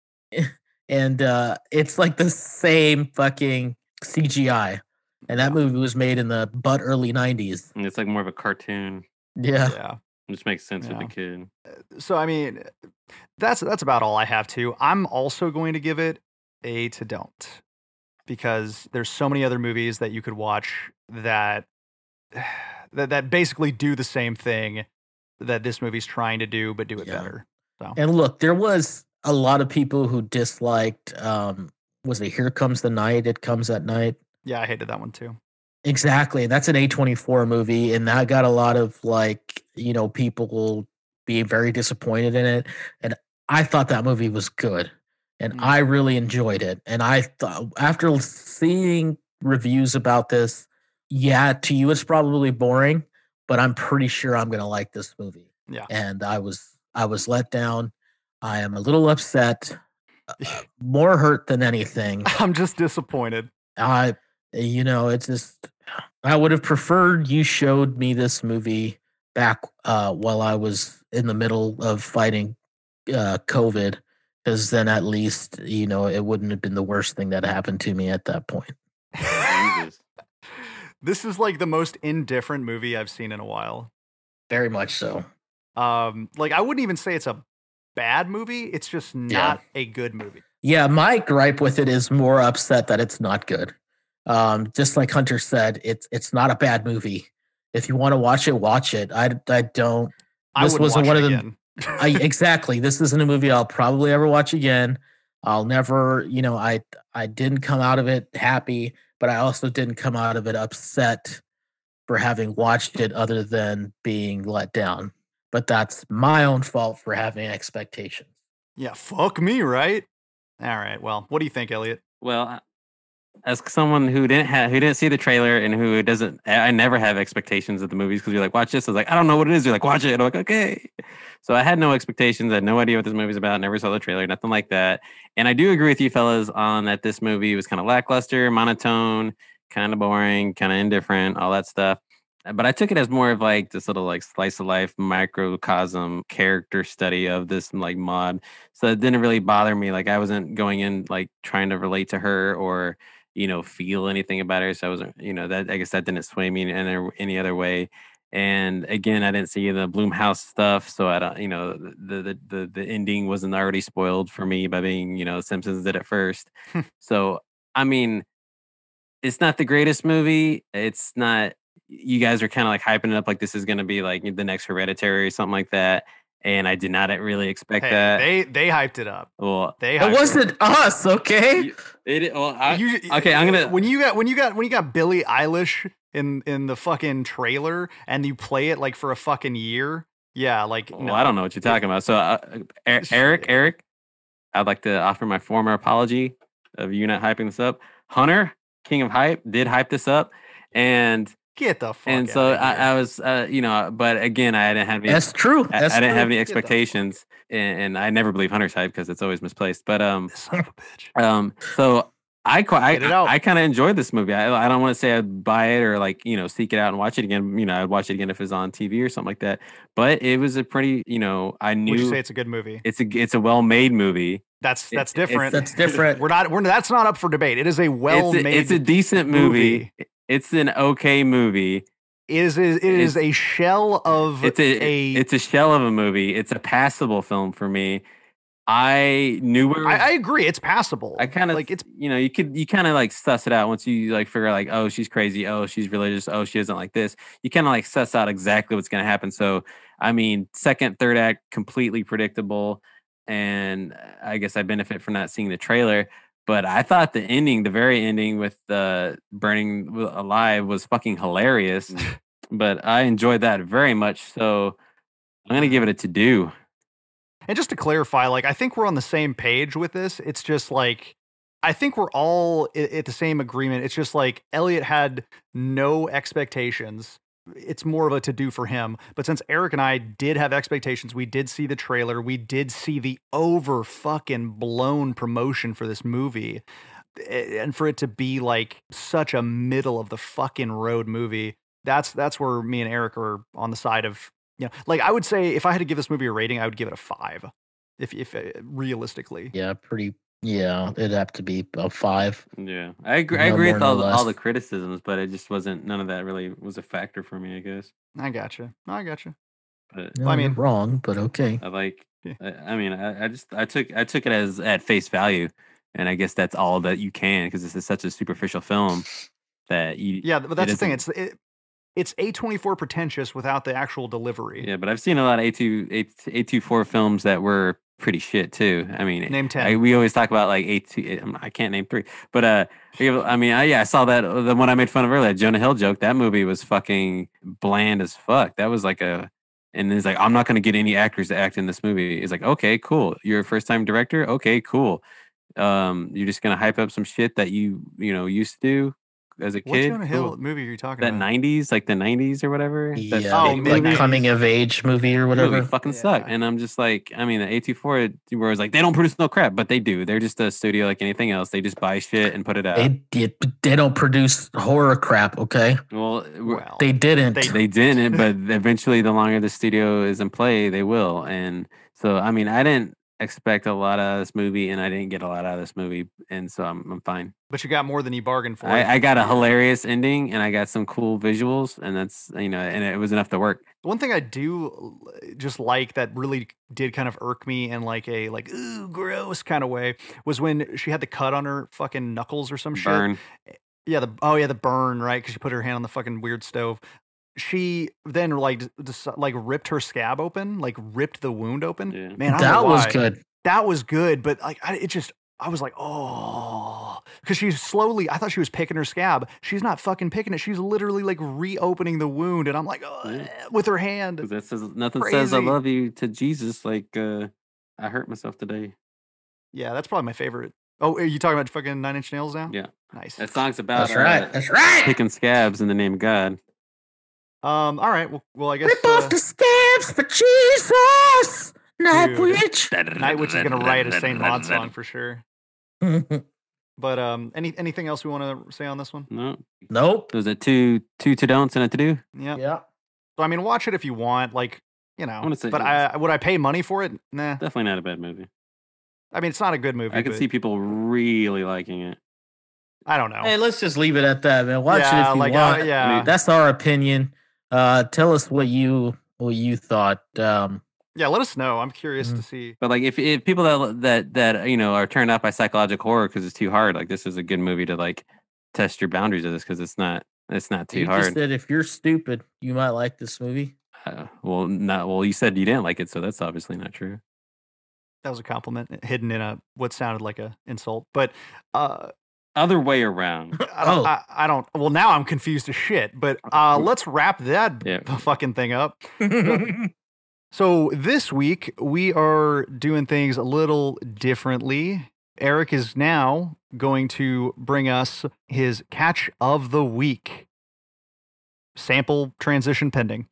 it's like the same fucking CGI. And that movie was made in the early 90s. And it's like more of a cartoon. Yeah. Which makes sense with the kid. So, I mean, that's about all I have to. I'm also going to give it a to don't. Because there's so many other movies that you could watch that basically do the same thing that this movie's trying to do, but do it better. So. And look, there was a lot of people who disliked, was it Here Comes the Night? It Comes at Night. Yeah, I hated that one too. Exactly. That's an A24 movie, and that got a lot of like, you know, people being very disappointed in it. And I thought that movie was good, and I really enjoyed it. And I thought, after seeing reviews about this, yeah, to you it's probably boring, but I'm pretty sure I'm gonna like this movie. Yeah. And I was let down. I am a little upset, more hurt than anything. I'm just disappointed. You know, it's just, I would have preferred you showed me this movie back while I was in the middle of fighting COVID, because then at least, you know, it wouldn't have been the worst thing that happened to me at that point. Jesus. This is like the most indifferent movie I've seen in a while. Very much so. Like I wouldn't even say it's a bad movie. It's just not a good movie. Yeah, my gripe with it is more upset that it's not good. Just like Hunter said, it's not a bad movie. If you want to watch it, watch it. I don't. This wasn't one of them. Exactly. This isn't a movie I'll probably ever watch again. I'll never, I didn't come out of it happy, but I also didn't come out of it upset for having watched it other than being let down. But that's my own fault for having expectations. Yeah, fuck me, right? All right. Well, what do you think, Elliot? Well, as someone who didn't see the trailer and who doesn't, I never have expectations of the movies because you're like, watch this. I was like, I don't know what it is. You're like, watch it. And I'm like, okay. So I had no expectations. I had no idea what this movie's about. Never saw the trailer, nothing like that. And I do agree with you fellas on that this movie was kind of lackluster, monotone, kind of boring, kind of indifferent, all that stuff. But I took it as more of like this little like slice of life microcosm character study of this like mod. So it didn't really bother me. Like I wasn't going in like trying to relate to her or, feel anything about her. So I wasn't, that I guess that didn't sway me in any other way. And again, I didn't see the Blumhouse stuff. So I don't, the ending wasn't already spoiled for me by being, Simpsons did it first. So, I mean, it's not the greatest movie. It's not, you guys are kind of like hyping it up like this is going to be like the next Hereditary or something like that. And I did not really expect that. They hyped it up. Well, it wasn't us, okay? Okay, I'm gonna. When you got Billie Eilish in the fucking trailer and you play it like for a fucking year, yeah, like. Well, no. I don't know what you're talking about. So, Eric, I'd like to offer my former apology of you not hyping this up. Hunter, King of Hype, did hype this up, and. Get the fuck and out so of here. I was, but again, I didn't have any. That's true. I didn't have any expectations, and I never believe Hunter's hype because it's always misplaced. But son of a bitch. So I kind of enjoyed this movie. I don't want to say I'd buy it or like seek it out and watch it again. I'd watch it again if it was on TV or something like that. But it was a pretty, I knew. Would you say it's a good movie? It's a well-made movie. That's different. That's different. That's not up for debate. It is a well-made. It's a decent movie. It's an okay movie. It is a shell of it's a shell of a movie. It's a passable film for me. I knew I agree. It's passable. I kind of like it's you kind of like suss it out once you like figure out like, oh, she's crazy, oh, she's religious, oh, she doesn't like this. You kind of like suss out exactly what's going to happen. So I mean, second, third act completely predictable, and I guess I benefit from not seeing the trailer. But I thought the ending, the very ending with the burning alive was fucking hilarious. But I enjoyed that very much. So I'm going to give it a to-do. And just to clarify, like, I think we're on the same page with this. It's just like, I think we're all at the same agreement. It's just like Elliot had no expectations. It's more of a to-do for him. But since Eric and I did have expectations, we did see the trailer, we did see the over fucking blown promotion for this movie, and for it to be like such a middle of the fucking road movie, that's where me and Eric are on the side of, like, I would say if I had to give this movie a rating, I would give it a 5, if realistically. Yeah, it'd have to be a 5. Yeah, I agree with all the criticisms, but it just wasn't. None of that really was a factor for me, I guess. I gotcha. But no, I mean, you're wrong, but okay. I took it as at face value, and I guess that's all that you can because this is such a superficial film that you. Yeah, but that's the thing. It's A24 pretentious without the actual delivery. Yeah, but I've seen a lot of A24 films that were pretty shit too. I mean, name 10. We always talk about like I can't name 3, but I saw that the one I made fun of earlier, Jonah Hill joke. That movie was fucking bland as fuck. That was like and it's like, I'm not going to get any actors to act in this movie. It's like, okay, cool. You're a first time director. Okay, cool. You're just going to hype up some shit that you used to do as a kid. What Jonah Hill movie are you talking about? That 90s, like the 90s or whatever. Yeah, like coming of age movie or whatever. Movie fucking sucked. And I'm just like, I mean, the A24 where it's like, they don't produce no crap, but they do. They're just a studio like anything else. They just buy shit and put it out. They don't produce horror crap, okay? Well, they didn't. They didn't, but eventually the longer the studio is in play, they will. And so, I mean, I didn't expect a lot out of this movie, and I didn't get a lot out of this movie, and so I'm fine. But you got more than you bargained for. I got a hilarious ending, and I got some cool visuals, and that's and it was enough to work. One thing I do just like that really did kind of irk me in like a ooh gross kind of way was when she had the cut on her fucking knuckles or some Burn. shit. Yeah, the burn, right? Because she put her hand on the fucking weird stove. She then just ripped her scab open, like ripped the wound open. Yeah. Man, That was good. That was good, but like I was like, oh, because she's slowly. I thought she was picking her scab. She's not fucking picking it. She's literally like reopening the wound, and I'm like, oh, with her hand. That says nothing Crazy. says I love you to Jesus like I hurt myself today. Yeah, that's probably my favorite. Oh, are you talking about fucking Nine Inch Nails now? Yeah, nice. that song's about That's right. That's right. picking scabs in the name of God. All right. Well, I guess Rip off the scabs for Jesus. Night Dude. Witch. Night Witch is gonna write a Saint Maud song for sure. But anything else we want to say on this one? No, Nope. there's a two to don'ts and a to do. Yeah. Yeah. So I mean, watch it if you want. Like, wanna say but would I pay money for it? Nah. Definitely not a bad movie. I mean, it's not a good movie. I could but see people really liking it. I don't know. Hey, let's just leave it at that, man. Watch it if you want. yeah. I mean, That's our opinion. Tell us what you thought. Yeah, let us know. I'm curious to see. But like, if people that are turned off by psychological horror because it's too hard, like this is a good movie to like test your boundaries of this because it's not too You hard. just said if you're stupid, you might like this movie. Well, you said you didn't like it, so that's obviously not true. That was a compliment hidden in what sounded like a insult. But Other way around. I don't. Well, now I'm confused as shit. But let's wrap that fucking thing up. So this week we are doing things a little differently. Eric is now going to bring us his catch of the week. Sample transition pending.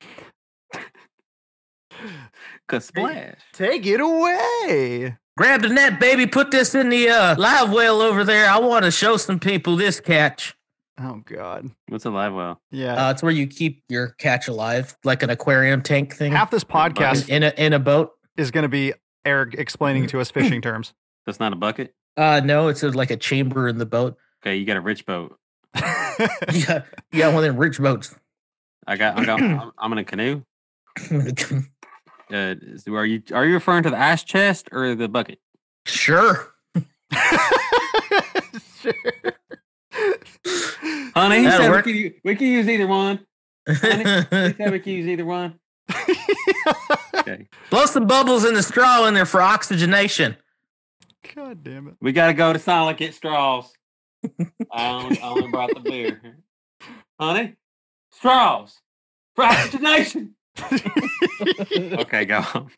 Splash. Take it away. Grab the net, baby. Put this in the live well over there. I want to show some people this catch. Oh God. What's a live well? Yeah. It's where you keep your catch alive, like an aquarium tank thing. Half this podcast in a boat is going to be Eric explaining to us fishing terms. That's not a bucket. No, it's like a chamber in the boat. Okay, you got a rich boat. Yeah, one of them rich boats. I'm in a canoe. Are you referring to the ice chest or the bucket? Sure. Sure. Honey, he That'll said work. we can use either one. Honey, he said we can use either one. Okay. Blow some bubbles in the straw in there for oxygenation. God damn it. We got to go to Silent get straws. I only brought the beer. Honey, straws for oxygenation. Okay, go on.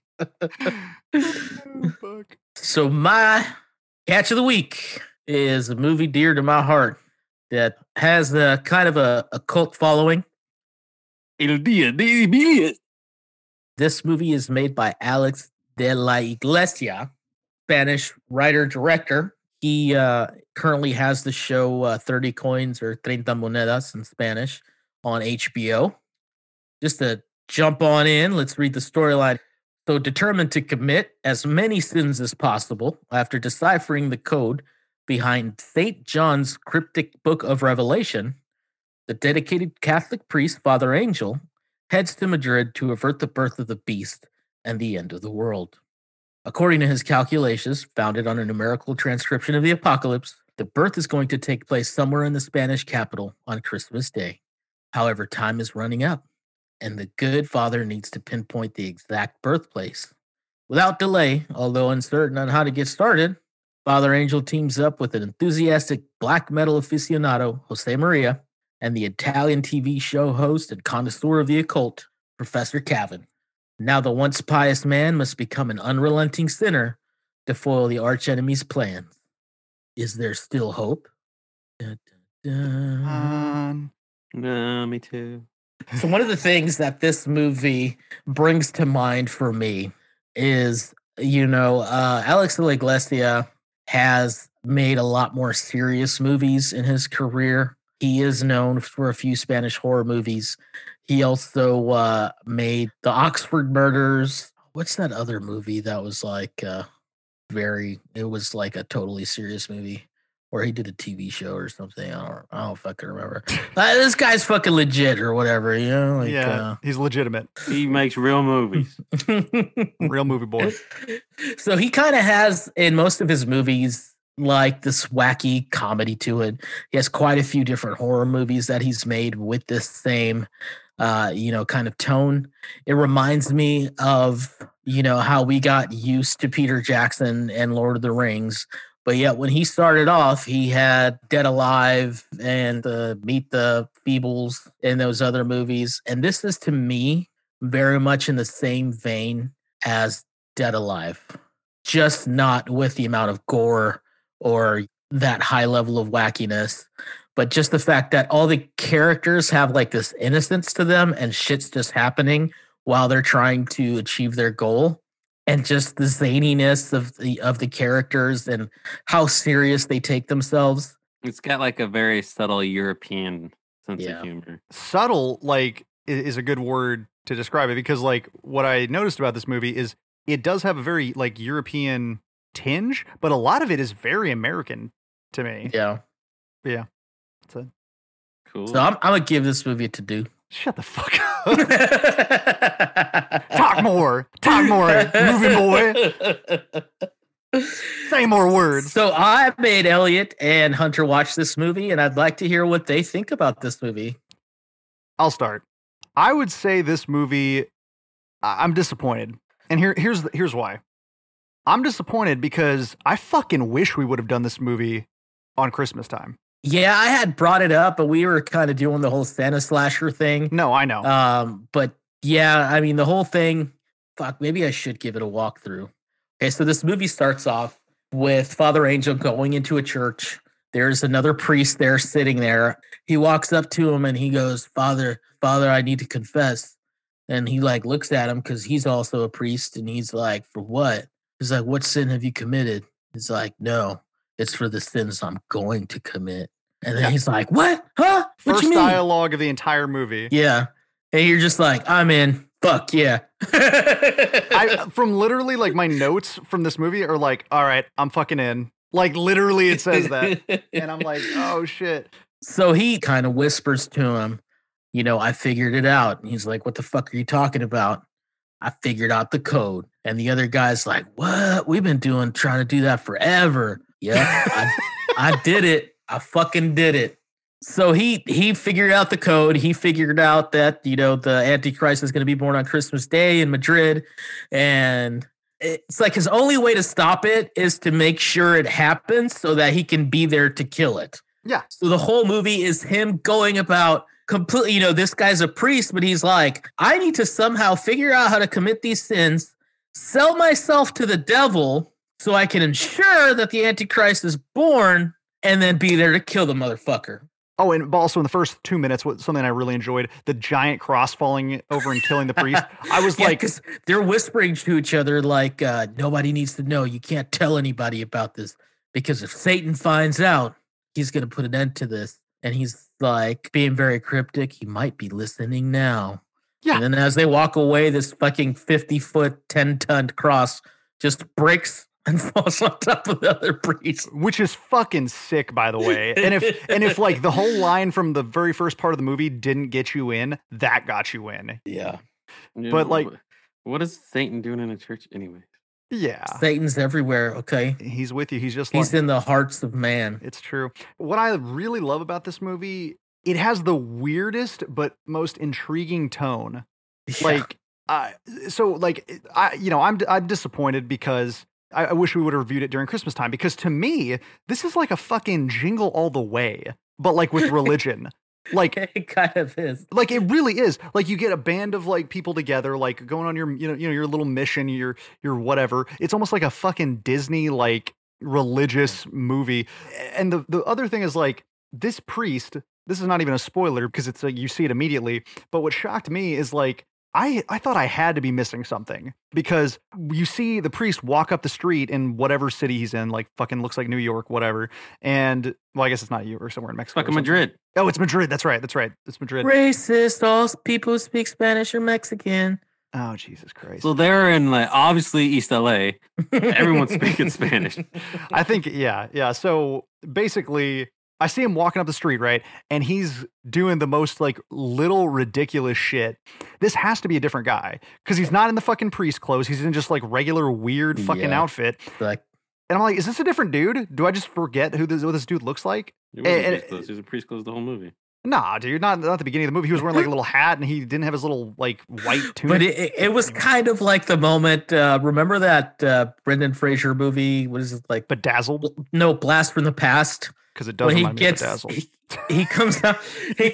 Oh, fuck. So my catch of the week is a movie dear to my heart that has a kind of a cult following. El día de mi. This movie is made by Alex de la Iglesia, Spanish writer-director. He currently has the show 30 Coins or Treinta Monedas in Spanish on HBO. Just to jump on in, let's read the storyline. So determined to commit as many sins as possible after deciphering the code behind St. John's cryptic book of Revelation, the dedicated Catholic priest, Father Angel, heads to Madrid to avert the birth of the beast and the end of the world. According to his calculations, founded on a numerical transcription of the apocalypse, the birth is going to take place somewhere in the Spanish capital on Christmas Day. However, time is running out, and the good father needs to pinpoint the exact birthplace. Without delay, although uncertain on how to get started, Father Angel teams up with an enthusiastic black metal aficionado, Jose Maria, and the Italian TV show host and connoisseur of the occult, Professor Cavan. Now the once pious man must become an unrelenting sinner to foil the archenemy's plans. Is there still hope? Dun, dun, dun. No, me too. So one of the things that this movie brings to mind for me is, Alex de la Iglesia has made a lot more serious movies in his career. He is known for a few Spanish horror movies. He also made The Oxford Murders. What's that other movie that was like it was like a totally serious movie. Or he did a TV show or something. I don't fucking remember. This guy's fucking legit or whatever, you know? Like, yeah, he's legitimate. He makes real movies. Real movie boy. So he kind of has, in most of his movies, like this wacky comedy to it. He has quite a few different horror movies that he's made with this same, kind of tone. It reminds me of, how we got used to Peter Jackson and Lord of the Rings. But yet, when he started off, he had Dead Alive and Meet the Feebles in those other movies. And this is, to me, very much in the same vein as Dead Alive, just not with the amount of gore or that high level of wackiness, but just the fact that all the characters have like this innocence to them and shit's just happening while they're trying to achieve their goal. And just the zaniness of the characters and how serious they take themselves. It's got like a very subtle European sense of humor. Subtle, like, is a good word to describe it, because like what I noticed about this movie is it does have a very like European tinge, but a lot of it is very American to me. Yeah. Cool. So I'm gonna give this movie a to do. Shut the fuck up. Talk more, moving boy. Say more words. So I made Elliot and Hunter watch this movie, and I'd like to hear what they think about this movie. I'll start. I would say this movie, I'm disappointed. And here's why. I'm disappointed because I fucking wish we would have done this movie on Christmas time. Yeah, I had brought it up, but we were kind of doing the whole Santa slasher thing. No, I know. But yeah, I mean, the whole thing, maybe I should give it a walkthrough. Okay, so this movie starts off with Father Angel going into a church. There's another priest there sitting there. He walks up to him and he goes, Father, I need to confess. And he like looks at him because he's also a priest. And he's like, for what? He's like, what sin have you committed? He's like, no. It's for the sins I'm going to commit. And then he's like, what? Huh? What First you mean? dialogue of the entire movie. Yeah. And you're just like, I'm in. Fuck yeah. From literally like my notes from this movie are like, all right, I'm fucking in. Like literally it says that. And I'm like, oh shit. So he kind of whispers to him, I figured it out. And he's like, what the fuck are you talking about? I figured out the code. And the other guy's like, what? We've been trying to do that forever. Yeah, I did it. I fucking did it. So he figured out the code. He figured out that, the Antichrist is going to be born on Christmas Day in Madrid. And it's like his only way to stop it is to make sure it happens so that he can be there to kill it. Yeah. So the whole movie is him going about completely, this guy's a priest, but he's like, I need to somehow figure out how to commit these sins, sell myself to the devil so I can ensure that the Antichrist is born and then be there to kill the motherfucker. Oh, and also in the first 2 minutes, something I really enjoyed, the giant cross falling over and killing the priest. I was like, because they're whispering to each other like, nobody needs to know. You can't tell anybody about this because if Satan finds out, he's going to put an end to this. And he's like being very cryptic. He might be listening now. Yeah. And then as they walk away, this fucking 50-foot, 10-ton cross just breaks and falls on top of the other priest, which is fucking sick, by the way. And if like the whole line from the very first part of the movie didn't get you in, that got you in. Yeah. But like, what is Satan doing in a church anyway? Yeah, Satan's everywhere. Okay, he's with you. He's in the hearts of man. It's true. What I really love about this movie, it has the weirdest but most intriguing tone. Yeah. I'm disappointed because I wish we would have reviewed it during Christmas time, because to me, this is like a fucking Jingle All the Way, but like with religion. Like it kind of is. Like it really is. Like you get a band of like people together, like going on your your little mission, your whatever. It's almost like a fucking Disney like religious movie. And the other thing is like this priest, this is not even a spoiler because it's like you see it immediately, but what shocked me is like I thought I had to be missing something, because you see the priest walk up the street in whatever city he's in, like fucking looks like New York, whatever. And well, I guess it's not New York, somewhere in Mexico. Fucking Madrid. Oh, it's Madrid. That's right. It's Madrid. Racist. All people who speak Spanish are Mexican. Oh, Jesus Christ. So they're in like obviously East LA. Everyone's speaking Spanish. I think, yeah. So basically, I see him walking up the street, right? And he's doing the most like little ridiculous shit. This has to be a different guy because he's not in the fucking priest clothes. He's in just like regular weird fucking Yeah. outfit. Like, And I'm like, is this a different dude? Do I just forget what this dude looks like? He wasn't And- priest clothes. He was a priest clothes the whole movie. Nah, dude, not at the beginning of the movie. He was wearing like a little hat and he didn't have his little like white tunic. but it was kind of like the moment. Remember that Brendan Fraser movie? What is it like? Bedazzled No, Blast from the Past. because it does When he remind me of gets Bedazzled. he comes out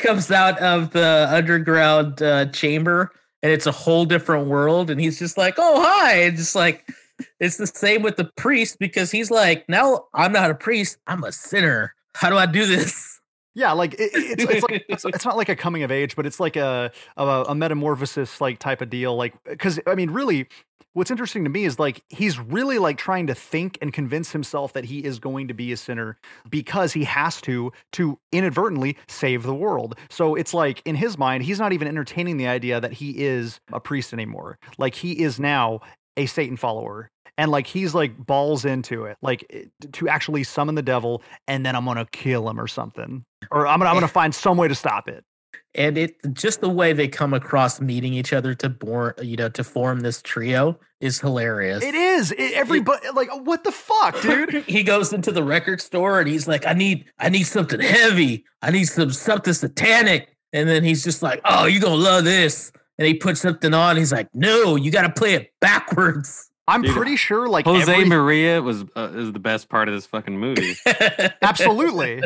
of the underground chamber, and it's a whole different world, and he's just like, oh hi, and just like it's the same with the priest, because he's like, now I'm not a priest, I'm a sinner. How do I do this? Yeah, like it's like it's not like a coming of age, but it's like a metamorphosis like type of deal. Like, because I mean, really, what's interesting to me is like he's really like trying to think and convince himself that he is going to be a sinner because he has to inadvertently save the world. So it's like in his mind, he's not even entertaining the idea that he is a priest anymore. Like he is now a Satan follower. And like he's like balls into it, like to actually summon the devil, and then I'm gonna kill him or something, or I'm gonna find some way to stop it. And it just the way they come across meeting each other to form this trio is hilarious. It is everybody like what the fuck, dude? He goes into the record store and he's like, I need something heavy. I need something satanic. And then he's just like, oh, you're gonna love this. And he puts something on. He's like, no, you got to play it backwards. I'm Dude, pretty sure like Jose Maria is the best part of this fucking movie. absolutely.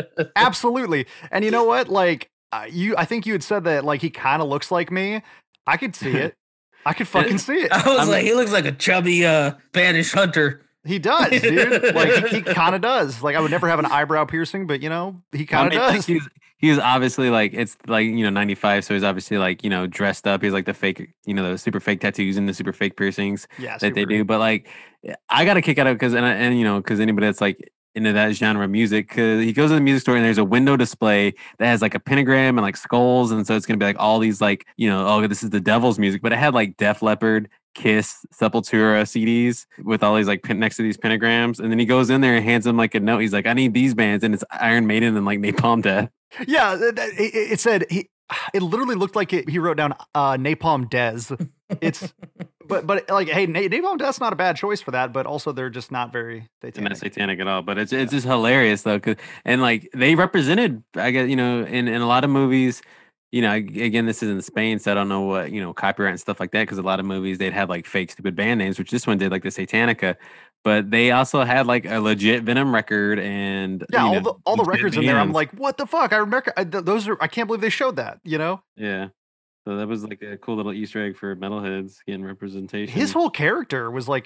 And you know what? Like I think you had said that like he kind of looks like me. I could see it. I could fucking see it. I was like, he looks like a chubby Spanish hunter. He does, dude. Like he kind of does. Like I would never have an eyebrow piercing, but you know, he kind of does. He was obviously like, it's like, 95. So he's obviously like, dressed up. He's like the fake, the super fake tattoos and the super fake piercings that they do. But like, I got a kick out of it because anybody that's like into that genre of music, because he goes to the music store and there's a window display that has like a pentagram and like skulls. And so it's going to be like all these like, oh, this is the devil's music. But it had like Def Leppard, Kiss, Sepultura CDs with all these like next to these pentagrams. And then he goes in there and hands him like a note. He's like, I need these bands. And it's Iron Maiden and like Napalm Death. Yeah, it said it literally looked like he wrote down Napalm Dez. It's but like, hey, Napalm Death's not a bad choice for that, but also they're just not very satanic. Not satanic at all, but it's just hilarious though, and like they represented, I guess, in a lot of movies. Again, this is in Spain, so I don't know what copyright and stuff like that, because a lot of movies they'd have like fake stupid band names, which this one did, like the Satanica. But they also had like a legit Venom record, and all the records in there. I'm like, what the fuck? I remember those are. I can't believe they showed that. Yeah. So that was like a cool little Easter egg for metalheads getting representation. His whole character was like,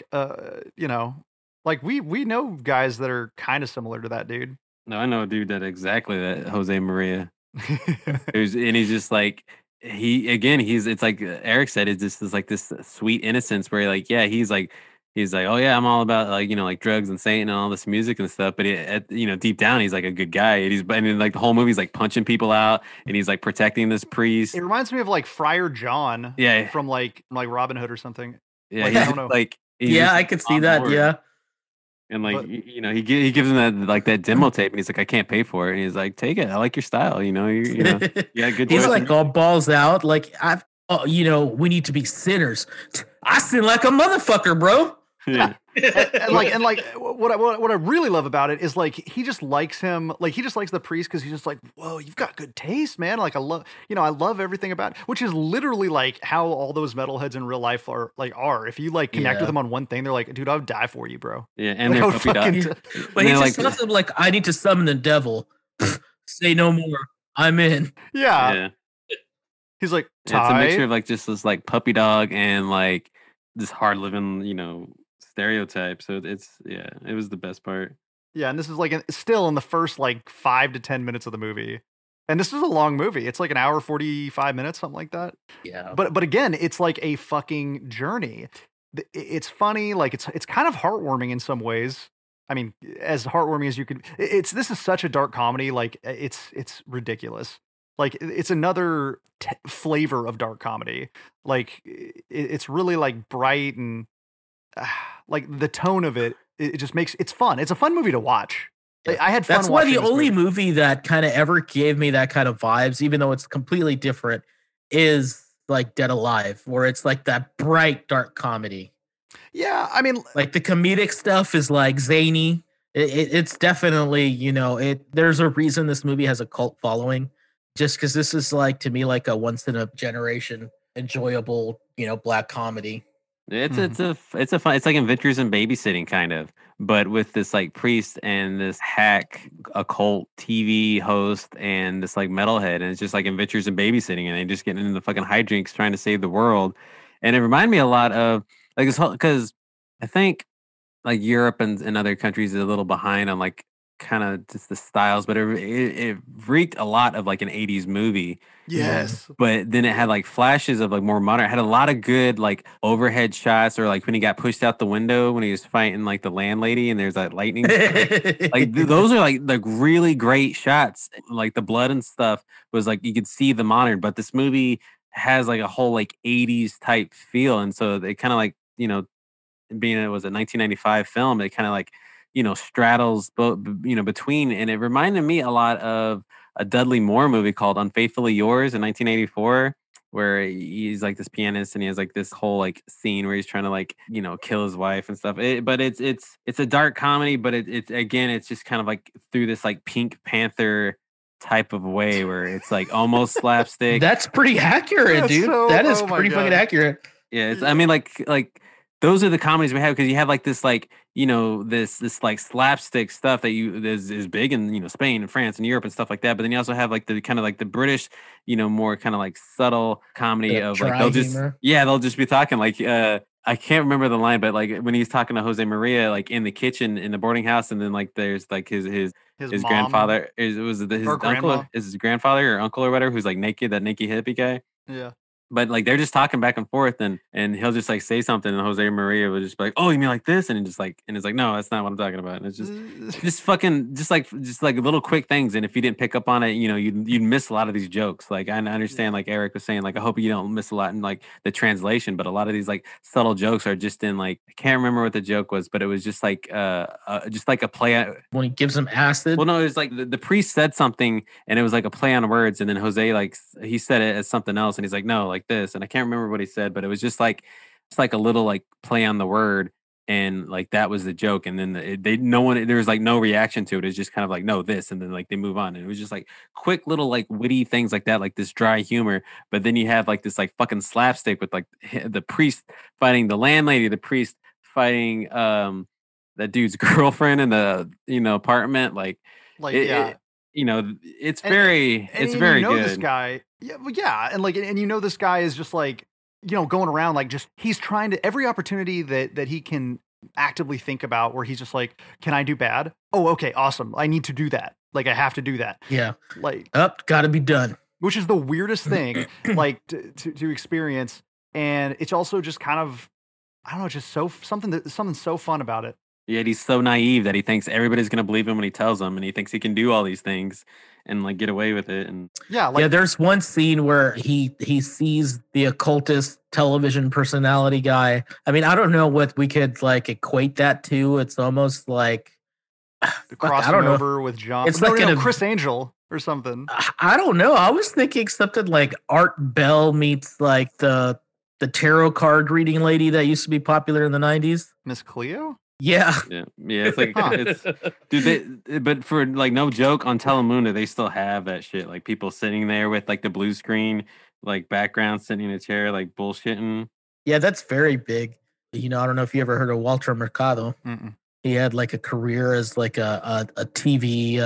like we know guys that are kind of similar to that dude. No, I know a dude that Jose Maria. And he's just like, it's like Eric said, it's just like this sweet innocence where like, yeah, he's like, oh yeah, I'm all about like, like drugs and Satan and all this music and stuff. But deep down, he's like a good guy. And then like the whole movie's like punching people out, and he's like protecting this priest. It reminds me of like Friar John, yeah, from like Robin Hood or something. Yeah, like, I don't know. Like, I could see that. Board. Yeah. And like, he gives him that demo tape, and he's like, I can't pay for it. And he's like, take it. I like your style. Yeah, good. He's like all balls out. Like we need to be sinners. I sin like a motherfucker, bro. Yeah. and what I really love about it is like he just likes him, like he just likes the priest because he's just like, whoa, you've got good taste, man. Like I love everything about it, which is literally like how all those metalheads in real life are. If you like connect with them on one thing, they're like, dude, I would die for you, bro. Yeah, and like, they're puppy but he just tells them like, I need to summon the devil. Say no more. I'm in. Yeah. He's like, it's a mixture of like just this like puppy dog and like this hard living, stereotype. So it was the best part. Yeah, and this is like still in the first like 5 to 10 minutes of the movie, and this is a long movie. It's like an hour 45 minutes, something like that. Yeah. But again, it's like a fucking journey. It's funny, like it's kind of heartwarming in some ways. I mean, as heartwarming as you could. This is such a dark comedy, like it's ridiculous. Like it's another flavor of dark comedy. Like it's really like bright and like the tone of it. It just makes it's fun. It's a fun movie to watch. I had fun. That's why the watching this only movie that kind of ever gave me that kind of vibes, even though it's completely different, is like Dead Alive, where it's like that bright dark comedy. Yeah, I mean, Like the comedic stuff is like zany. It's definitely, you know, there's a reason this movie has a cult following, just because this is like, to me, like a once in a generation enjoyable, you know, black comedy. It's a fun. It's like Adventures in Babysitting kind of, but with this like priest and this hack occult TV host and this like metalhead, and it's just like Adventures in Babysitting, and they just get into the fucking hijinks trying to save the world. And it reminded me a lot of like this whole, because I think like Europe and other countries are a little behind on like kind of just the styles, but it reeked a lot of like an 80s movie. yes. But then it had like flashes of like more modern. It had a lot of good like overhead shots, or like when he got pushed out the window when he was fighting like the landlady and there's that lightning. Like those are like really great shots. Like the blood and stuff was like you could see the modern, but this movie has like a whole like 80s type feel. And so they kind of like, you know, being it was a 1995 film, it kind of like, you know, straddles between, and it reminded me a lot of a Dudley Moore movie called Unfaithfully Yours in 1984, where he's like this pianist and he has like this whole like scene where he's trying to like, you know, kill his wife and stuff. But it's a dark comedy, but it's again, it's just kind of like through this like Pink Panther type of way where it's like almost slapstick. That's pretty accurate, dude. That is pretty fucking accurate. Yeah, it's, I mean, like those are the comedies we have, because you have like this like, you know, this like slapstick stuff that is big in, you know, Spain and France and Europe and stuff like that. But then you also have like the kind of like the British, you know, more kind of like subtle comedy of like they'll just be talking like I can't remember the line, but like when he's talking to Jose Maria like in the kitchen in the boarding house, and then like there's like his grandfather his uncle, is his grandfather or uncle or whatever, who's like naked, that naked hippie guy. Yeah. But like they're just talking back and forth, and he'll just like say something, and Jose Maria will just be like, "Oh, you mean like this?" And it's like no, that's not what I'm talking about. And it's just fucking just like little quick things. And if you didn't pick up on it, you know, you'd miss a lot of these jokes. Like I understand, like Eric was saying, like I hope you don't miss a lot in like the translation, but a lot of these like subtle jokes are just in like I can't remember what the joke was, but it was just like a play when he gives him acid. Well, no, it was like the priest said something, and it was like a play on words, and then Jose like he said it as something else, and he's like, no, like this, and I can't remember what he said, but it was just like it's like a little like play on the word, and like that was the joke, and then there was like no reaction to it. It's just kind of like no this, and then like they move on, and it was just like quick little like witty things like that, like this dry humor. But then you have like this like fucking slapstick with like the priest fighting the landlady, the priest fighting that dude's girlfriend in the, you know, apartment, you know, it's very good. This guy, and you know this guy is just like, you know, going around like just he's trying to every opportunity that he can actively think about where he's just like, can I do bad? Oh, okay, awesome. I need to do that. Like I have to do that. Yeah, like gotta be done. Which is the weirdest thing, like to experience, and it's also just kind of I don't know, just something so fun about it. Yet he's so naive that he thinks everybody's going to believe him when he tells them, and he thinks he can do all these things and like get away with it. And there's one scene where he sees the occultist television personality guy. I mean, I don't know what we could like equate that to. It's almost like crossing over with John. It's Chris Angel or something. I don't know. I was thinking something like Art Bell meets like the tarot card reading lady that used to be popular in the 90s. Miss Cleo? Yeah. It's like, but for like no joke, on Telemundo they still have that shit. Like people sitting there with like the blue screen, like background, sitting in a chair, like bullshitting. Yeah, that's very big. You know, I don't know if you ever heard of Walter Mercado. Mm-mm. He had like a career as like a TV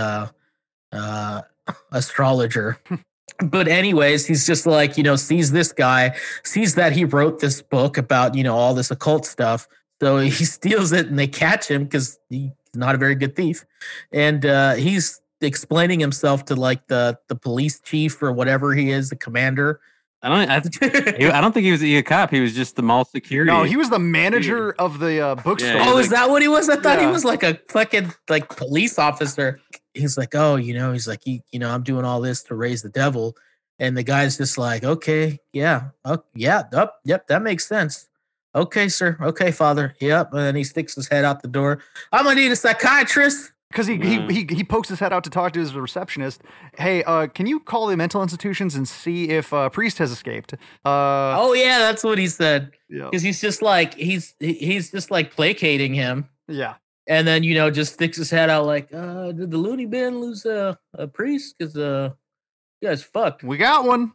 astrologer. But anyways, he's just like, you know, sees this guy, sees that he wrote this book about, you know, all this occult stuff. So he steals it and they catch him because he's not a very good thief. And he's explaining himself to like the police chief or whatever he is, the commander. I don't think he was a cop. He was just the mall security. No, he was the manager of the bookstore. Yeah, is that what he was? I thought he was like a fucking like police officer. he's like, oh, he's like, I'm doing all this to raise the devil. And the guy's just like, okay, yeah, oh, yeah, yep, that makes sense. Okay, sir. Okay, father. Yep. And then he sticks his head out the door. I'm gonna need a psychiatrist. Because he pokes his head out to talk to his receptionist. Hey, can you call the mental institutions and see if a priest has escaped? Oh yeah, that's what he said. Yeah. Because he's just like he's just like placating him. Yeah. And then just sticks his head out like, did the loony bin lose a priest? Because you guys fucked. We got one.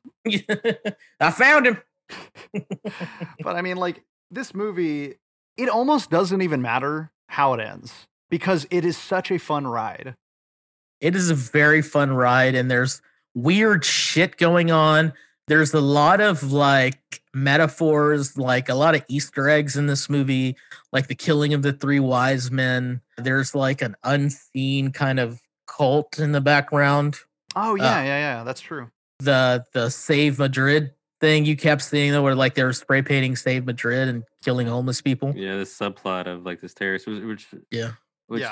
I found him. But I mean, like, this movie, it almost doesn't even matter how it ends because it is such a fun ride. It is a very fun ride, and there's weird shit going on. There's a lot of like metaphors, like a lot of Easter eggs in this movie, like the killing of the three wise men. There's like an unseen kind of cult in the background. Oh yeah, that's true. The Save Madrid thing you kept seeing, though, where like they were spray painting Save Madrid and killing homeless people. Yeah, this subplot of like this terrorist, which it's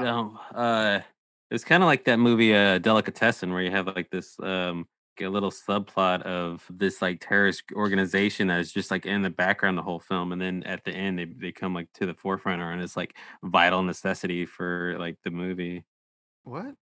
kind of like that movie Delicatessen, where you have like this a little subplot of this like terrorist organization that is just like in the background the whole film, and then at the end they come like to the forefront, and it's like vital necessity for like the movie. What?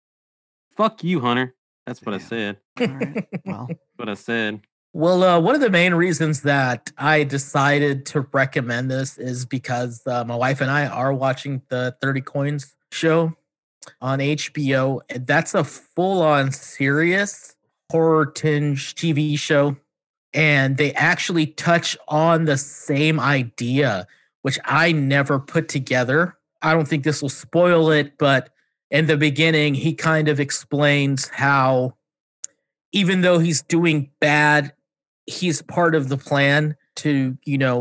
Fuck you, Hunter. That's what I said. All right. Well, what I said. Well, one of the main reasons that I decided to recommend this is because my wife and I are watching the 30 Coins show on HBO. And that's a full-on serious horror tinge TV show. And they actually touch on the same idea, which I never put together. I don't think this will spoil it, but in the beginning, he kind of explains how even though he's doing bad, he's part of the plan to,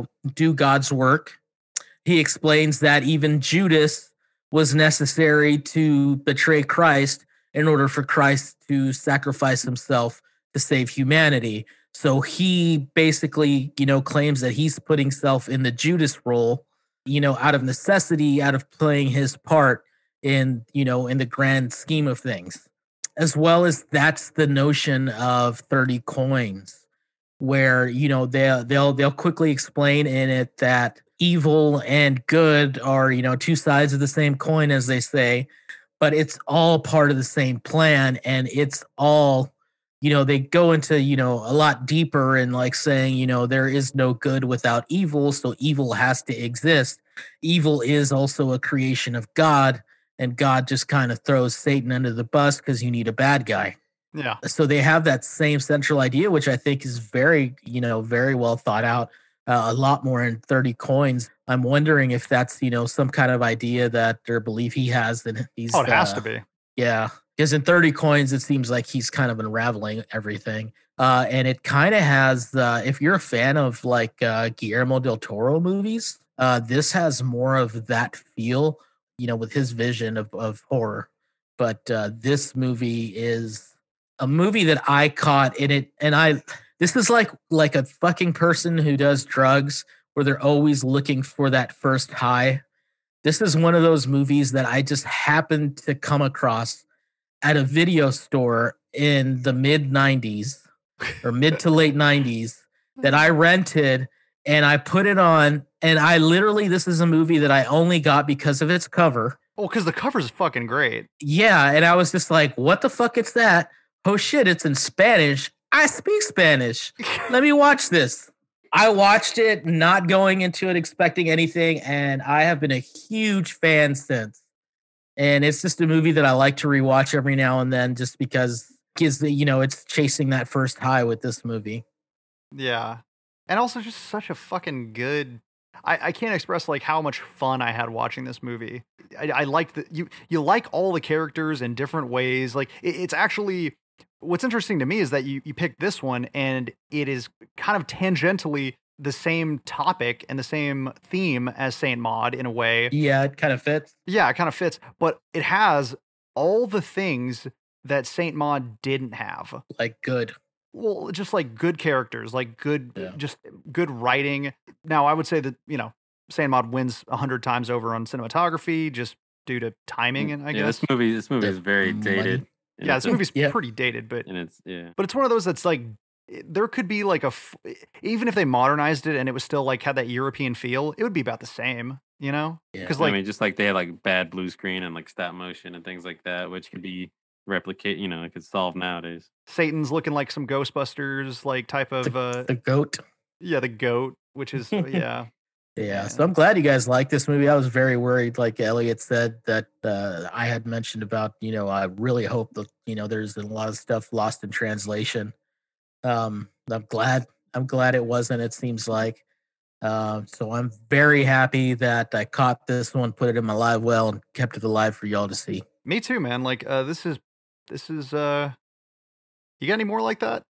do God's work. He explains that even Judas was necessary to betray Christ in order for Christ to sacrifice himself to save humanity. So he basically, claims that he's putting himself in the Judas role, out of necessity, out of playing his part in the grand scheme of things. As well as that's the notion of 30 coins, where they'll quickly explain in it that evil and good are two sides of the same coin, as they say, but it's all part of the same plan, and it's all they go into a lot deeper and like saying there is no good without evil, so evil has to exist. Evil is also a creation of God, and God just kind of throws Satan under the bus because you need a bad guy. Yeah. So they have that same central idea, which I think is very, very well thought out. A lot more in 30 Coins. I'm wondering if that's, some kind of idea that or belief he has that he's. Oh, it has to be. Yeah. Because in 30 Coins, it seems like he's kind of unraveling everything. And it kind of has, if you're a fan of like Guillermo del Toro movies, this has more of that feel, with his vision of horror. But this movie is a movie that I caught in it. And this is like a fucking person who does drugs where they're always looking for that first high. This is one of those movies that I just happened to come across at a video store in the mid 90s or mid to late 90s that I rented, and I put it on, and this is a movie that I only got because of its cover. Oh, because the cover is fucking great. Yeah, and I was just like, what the fuck is that? Oh shit, it's in Spanish. I speak Spanish. Let me watch this. I watched it not going into it expecting anything, and I have been a huge fan since. And it's just a movie that I like to rewatch every now and then just because it's chasing that first high with this movie. Yeah. And also just such a fucking good... I can't express like how much fun I had watching this movie. I like that you like all the characters in different ways. Like it's actually... What's interesting to me is that you picked this one and it is kind of tangentially the same topic and the same theme as Saint Maud in a way. Yeah, it kind of fits. Yeah, it kind of fits, but it has all the things that Saint Maud didn't have. Like good. Well, just like good characters, like just good writing. Now, I would say that, Saint Maud wins 100 times over on cinematography, just due to timing, and I Yeah, guess. this movie is very Money. dated. and Yeah, it's this movie's Yeah. pretty dated, but and it's it's one of those that's like there could be like even if they modernized it and it was still like had that European feel, it would be about the same, you know? Yeah. Because I like mean, just like they had like bad blue screen and like stop motion and things like that, which could be replicate. It could solve nowadays. Satan's looking like some Ghostbusters like type of The goat. yeah, the goat, which is yeah. Yeah, so I'm glad you guys like this movie. I was very worried, like Elliot said, that I had mentioned about. I really hope that there's a lot of stuff lost in translation. I'm glad it wasn't. It seems like. So I'm very happy that I caught this one, put it in my live well, and kept it alive for y'all to see. Me too, man. Like this is you got any more like that?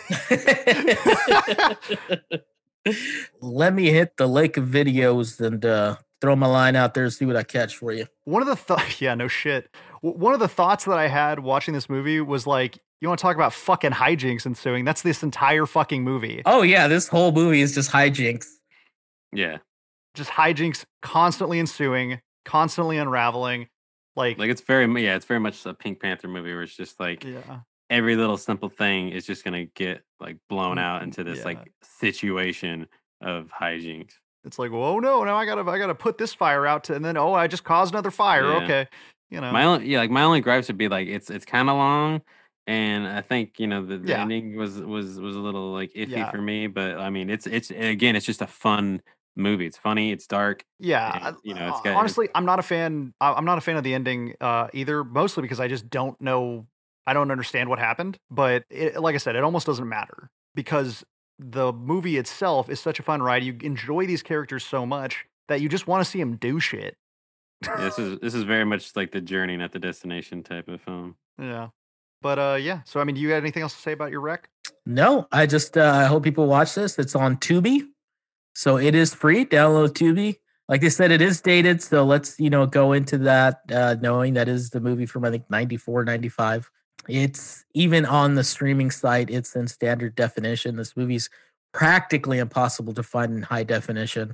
Let me hit the lake of videos and throw my line out there and see what I catch for you. One of the yeah, no shit. One of the thoughts that I had watching this movie was like, you want to talk about fucking hijinks ensuing? That's this entire fucking movie. Oh yeah, this whole movie is just hijinks. Yeah, Just hijinks constantly ensuing, constantly unraveling. Like it's very much a Pink Panther movie where it's just like yeah. every little simple thing is just gonna get like blown out into this Yeah. like situation of hijinks. It's like, well, no, now I gotta put this fire out and then I just caused another fire. Yeah. Okay. My only gripes would be like it's kind of long, and I think the Yeah. ending was a little like iffy Yeah. for me. But I mean, it's again, it's just a fun movie. It's funny. It's dark. Yeah, and, it's got honestly, I'm not a fan. I'm not a fan of the ending either. Mostly because I just don't know. I don't understand what happened. But like I said, it almost doesn't matter because the movie itself is such a fun ride. You enjoy these characters so much that you just want to see them do shit. this is very much like the journey, not the destination type of film. Yeah, but yeah. So I mean, do you got anything else to say about your rec? No, I just I hope people watch this. It's on Tubi, so it is free. Download Tubi. Like they said, it is dated, so let's go into that knowing that is the movie from I think 94, 95. It's even on the streaming site. It's in standard definition. This movie's practically impossible to find in high definition.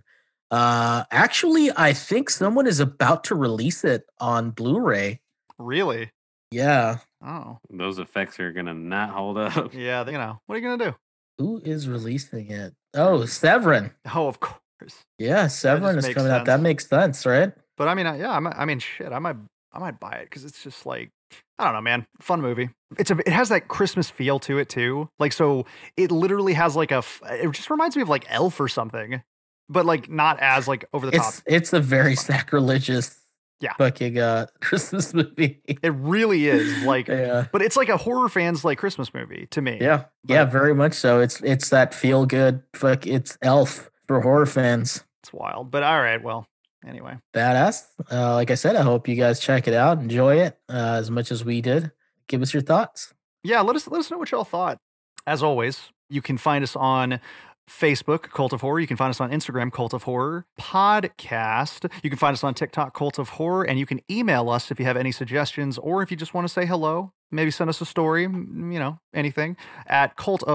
Actually, I think someone is about to release it on Blu-ray. Really? Yeah. Oh, Those effects are gonna not hold up. yeah. What are you gonna do? Who is releasing it? Oh, Severin. Oh, of course. Yeah, Severin is makes coming out. That sense. makes sense, right? But I mean, yeah. I mean, shit. I might buy it because it's just like I don't know, man. Fun movie. It has that Christmas feel to it too. Like so, it literally has like it just reminds me of like Elf or something, but like not as like over the top. It's a very sacrilegious, fucking Christmas movie. It really is like, Yeah. but it's like a horror fans like Christmas movie to me. Yeah, yeah, very much so. It's that feel good. It's Elf for horror fans. It's wild. But all right, well, anyway, Badass. Like I said, I hope you guys check it out, enjoy it as much as we did. Give us your thoughts. yeah. Let us know what y'all thought. As always, you can find us on Facebook, Cult of Horror. You can find us on Instagram, Cult of Horror Podcast. You can find us on TikTok, Cult of Horror. And you can email us if you have any suggestions or if you just want to say hello. Maybe send us a story, anything, at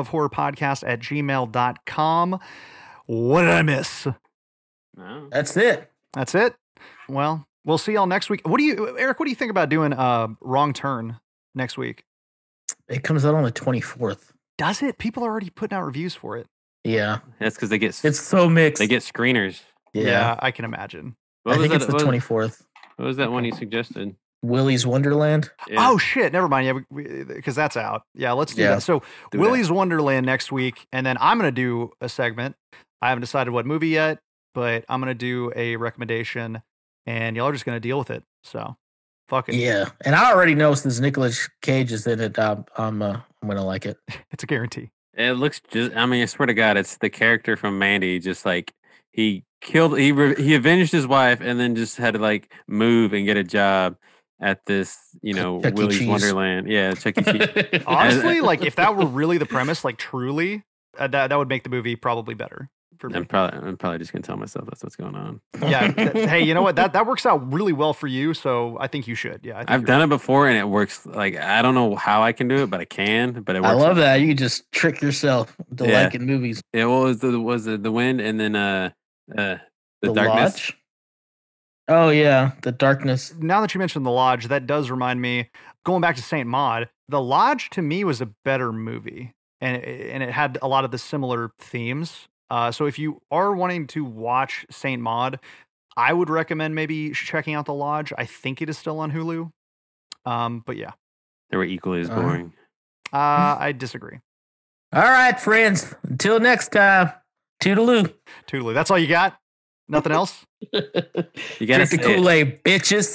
cultofhorrorpodcast@gmail.com. What did I miss? No. That's it. That's it. Well, we'll see y'all next week. Eric, what do you think about doing Wrong Turn next week? It comes out on the 24th. Does it? People are already putting out reviews for it. Yeah, That's because it's so mixed. they get screeners. Yeah, I can imagine. What I was think it's that? the 24th. What was that one you suggested? Willy's Wonderland. Yeah. Oh shit! Never mind. Yeah, because that's out. Yeah, let's do Yeah, that. So do Willy's Wonderland next week, and then I'm gonna do a segment. I haven't decided what movie yet, but I'm gonna do a recommendation, and y'all are just gonna deal with it. So, fuck it. Yeah, and I already know since Nicolas Cage is in it, I'm gonna like it. It's a guarantee. It looks just. I mean, I swear to God, it's the character from Mandy. Just like he avenged his wife, and then just had to like move and get a job at this, Chuck E. Willy's Cheese. Wonderland. Yeah, Chuck E. Cheese. Honestly, like if that were really the premise, like truly, that would make the movie probably better for me. I'm probably just gonna tell myself that's what's going on. Yeah. Hey, you know what? That works out really well for you. So I think you should. Yeah. I think I've you're done it before and it works. Like I don't know how I can do it, but I can. But it works. I love that. You can just trick yourself into Yeah. liking movies. It was the wind and then the The darkness. Lodge. Oh yeah, the darkness. Now that you mentioned The Lodge, that does remind me, going back to Saint Maud, The Lodge to me was a better movie, and it had a lot of the similar themes. So if you are wanting to watch Saint Maud, I would recommend maybe checking out The Lodge. I think it is still on Hulu. But yeah, They were equally as boring. I disagree. All right, friends. Until next time. Toodaloo. Toodaloo. That's all you got? Nothing else? You gotta Drink the say it. Kool-Aid, bitches.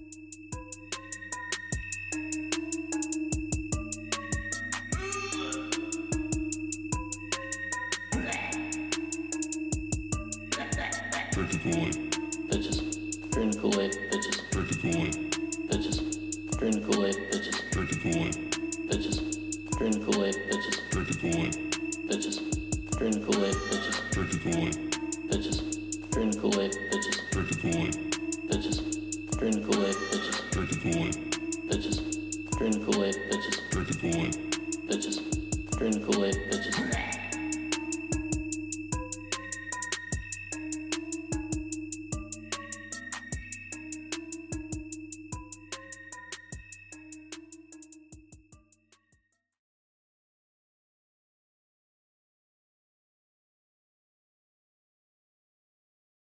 Drink the Kool-Aid. Bitches. Drink the Kool-Aid. Bitches. Drink the Kool-Aid. Bitches. Drink the Kool-Aid. Bitches. Drink the Kool-Aid. Bitches. Drink the Kool-Aid. Bitches. Drink the Kool-Aid. Bitches. Drink the Kool-Aid. Bitches. Drink the Kool-Aid. Bitches. Drink the Kool-Aid. Bitches. Drink the Kool-Aid. Bitches. Drink the Kool-Aid. Bitches. Drink the Kool-Aid. Bitches. Drink the Kool-Aid. Bitches. Drink the Kool-Aid. Bitches. Drink the Kool-Aid. Bitches.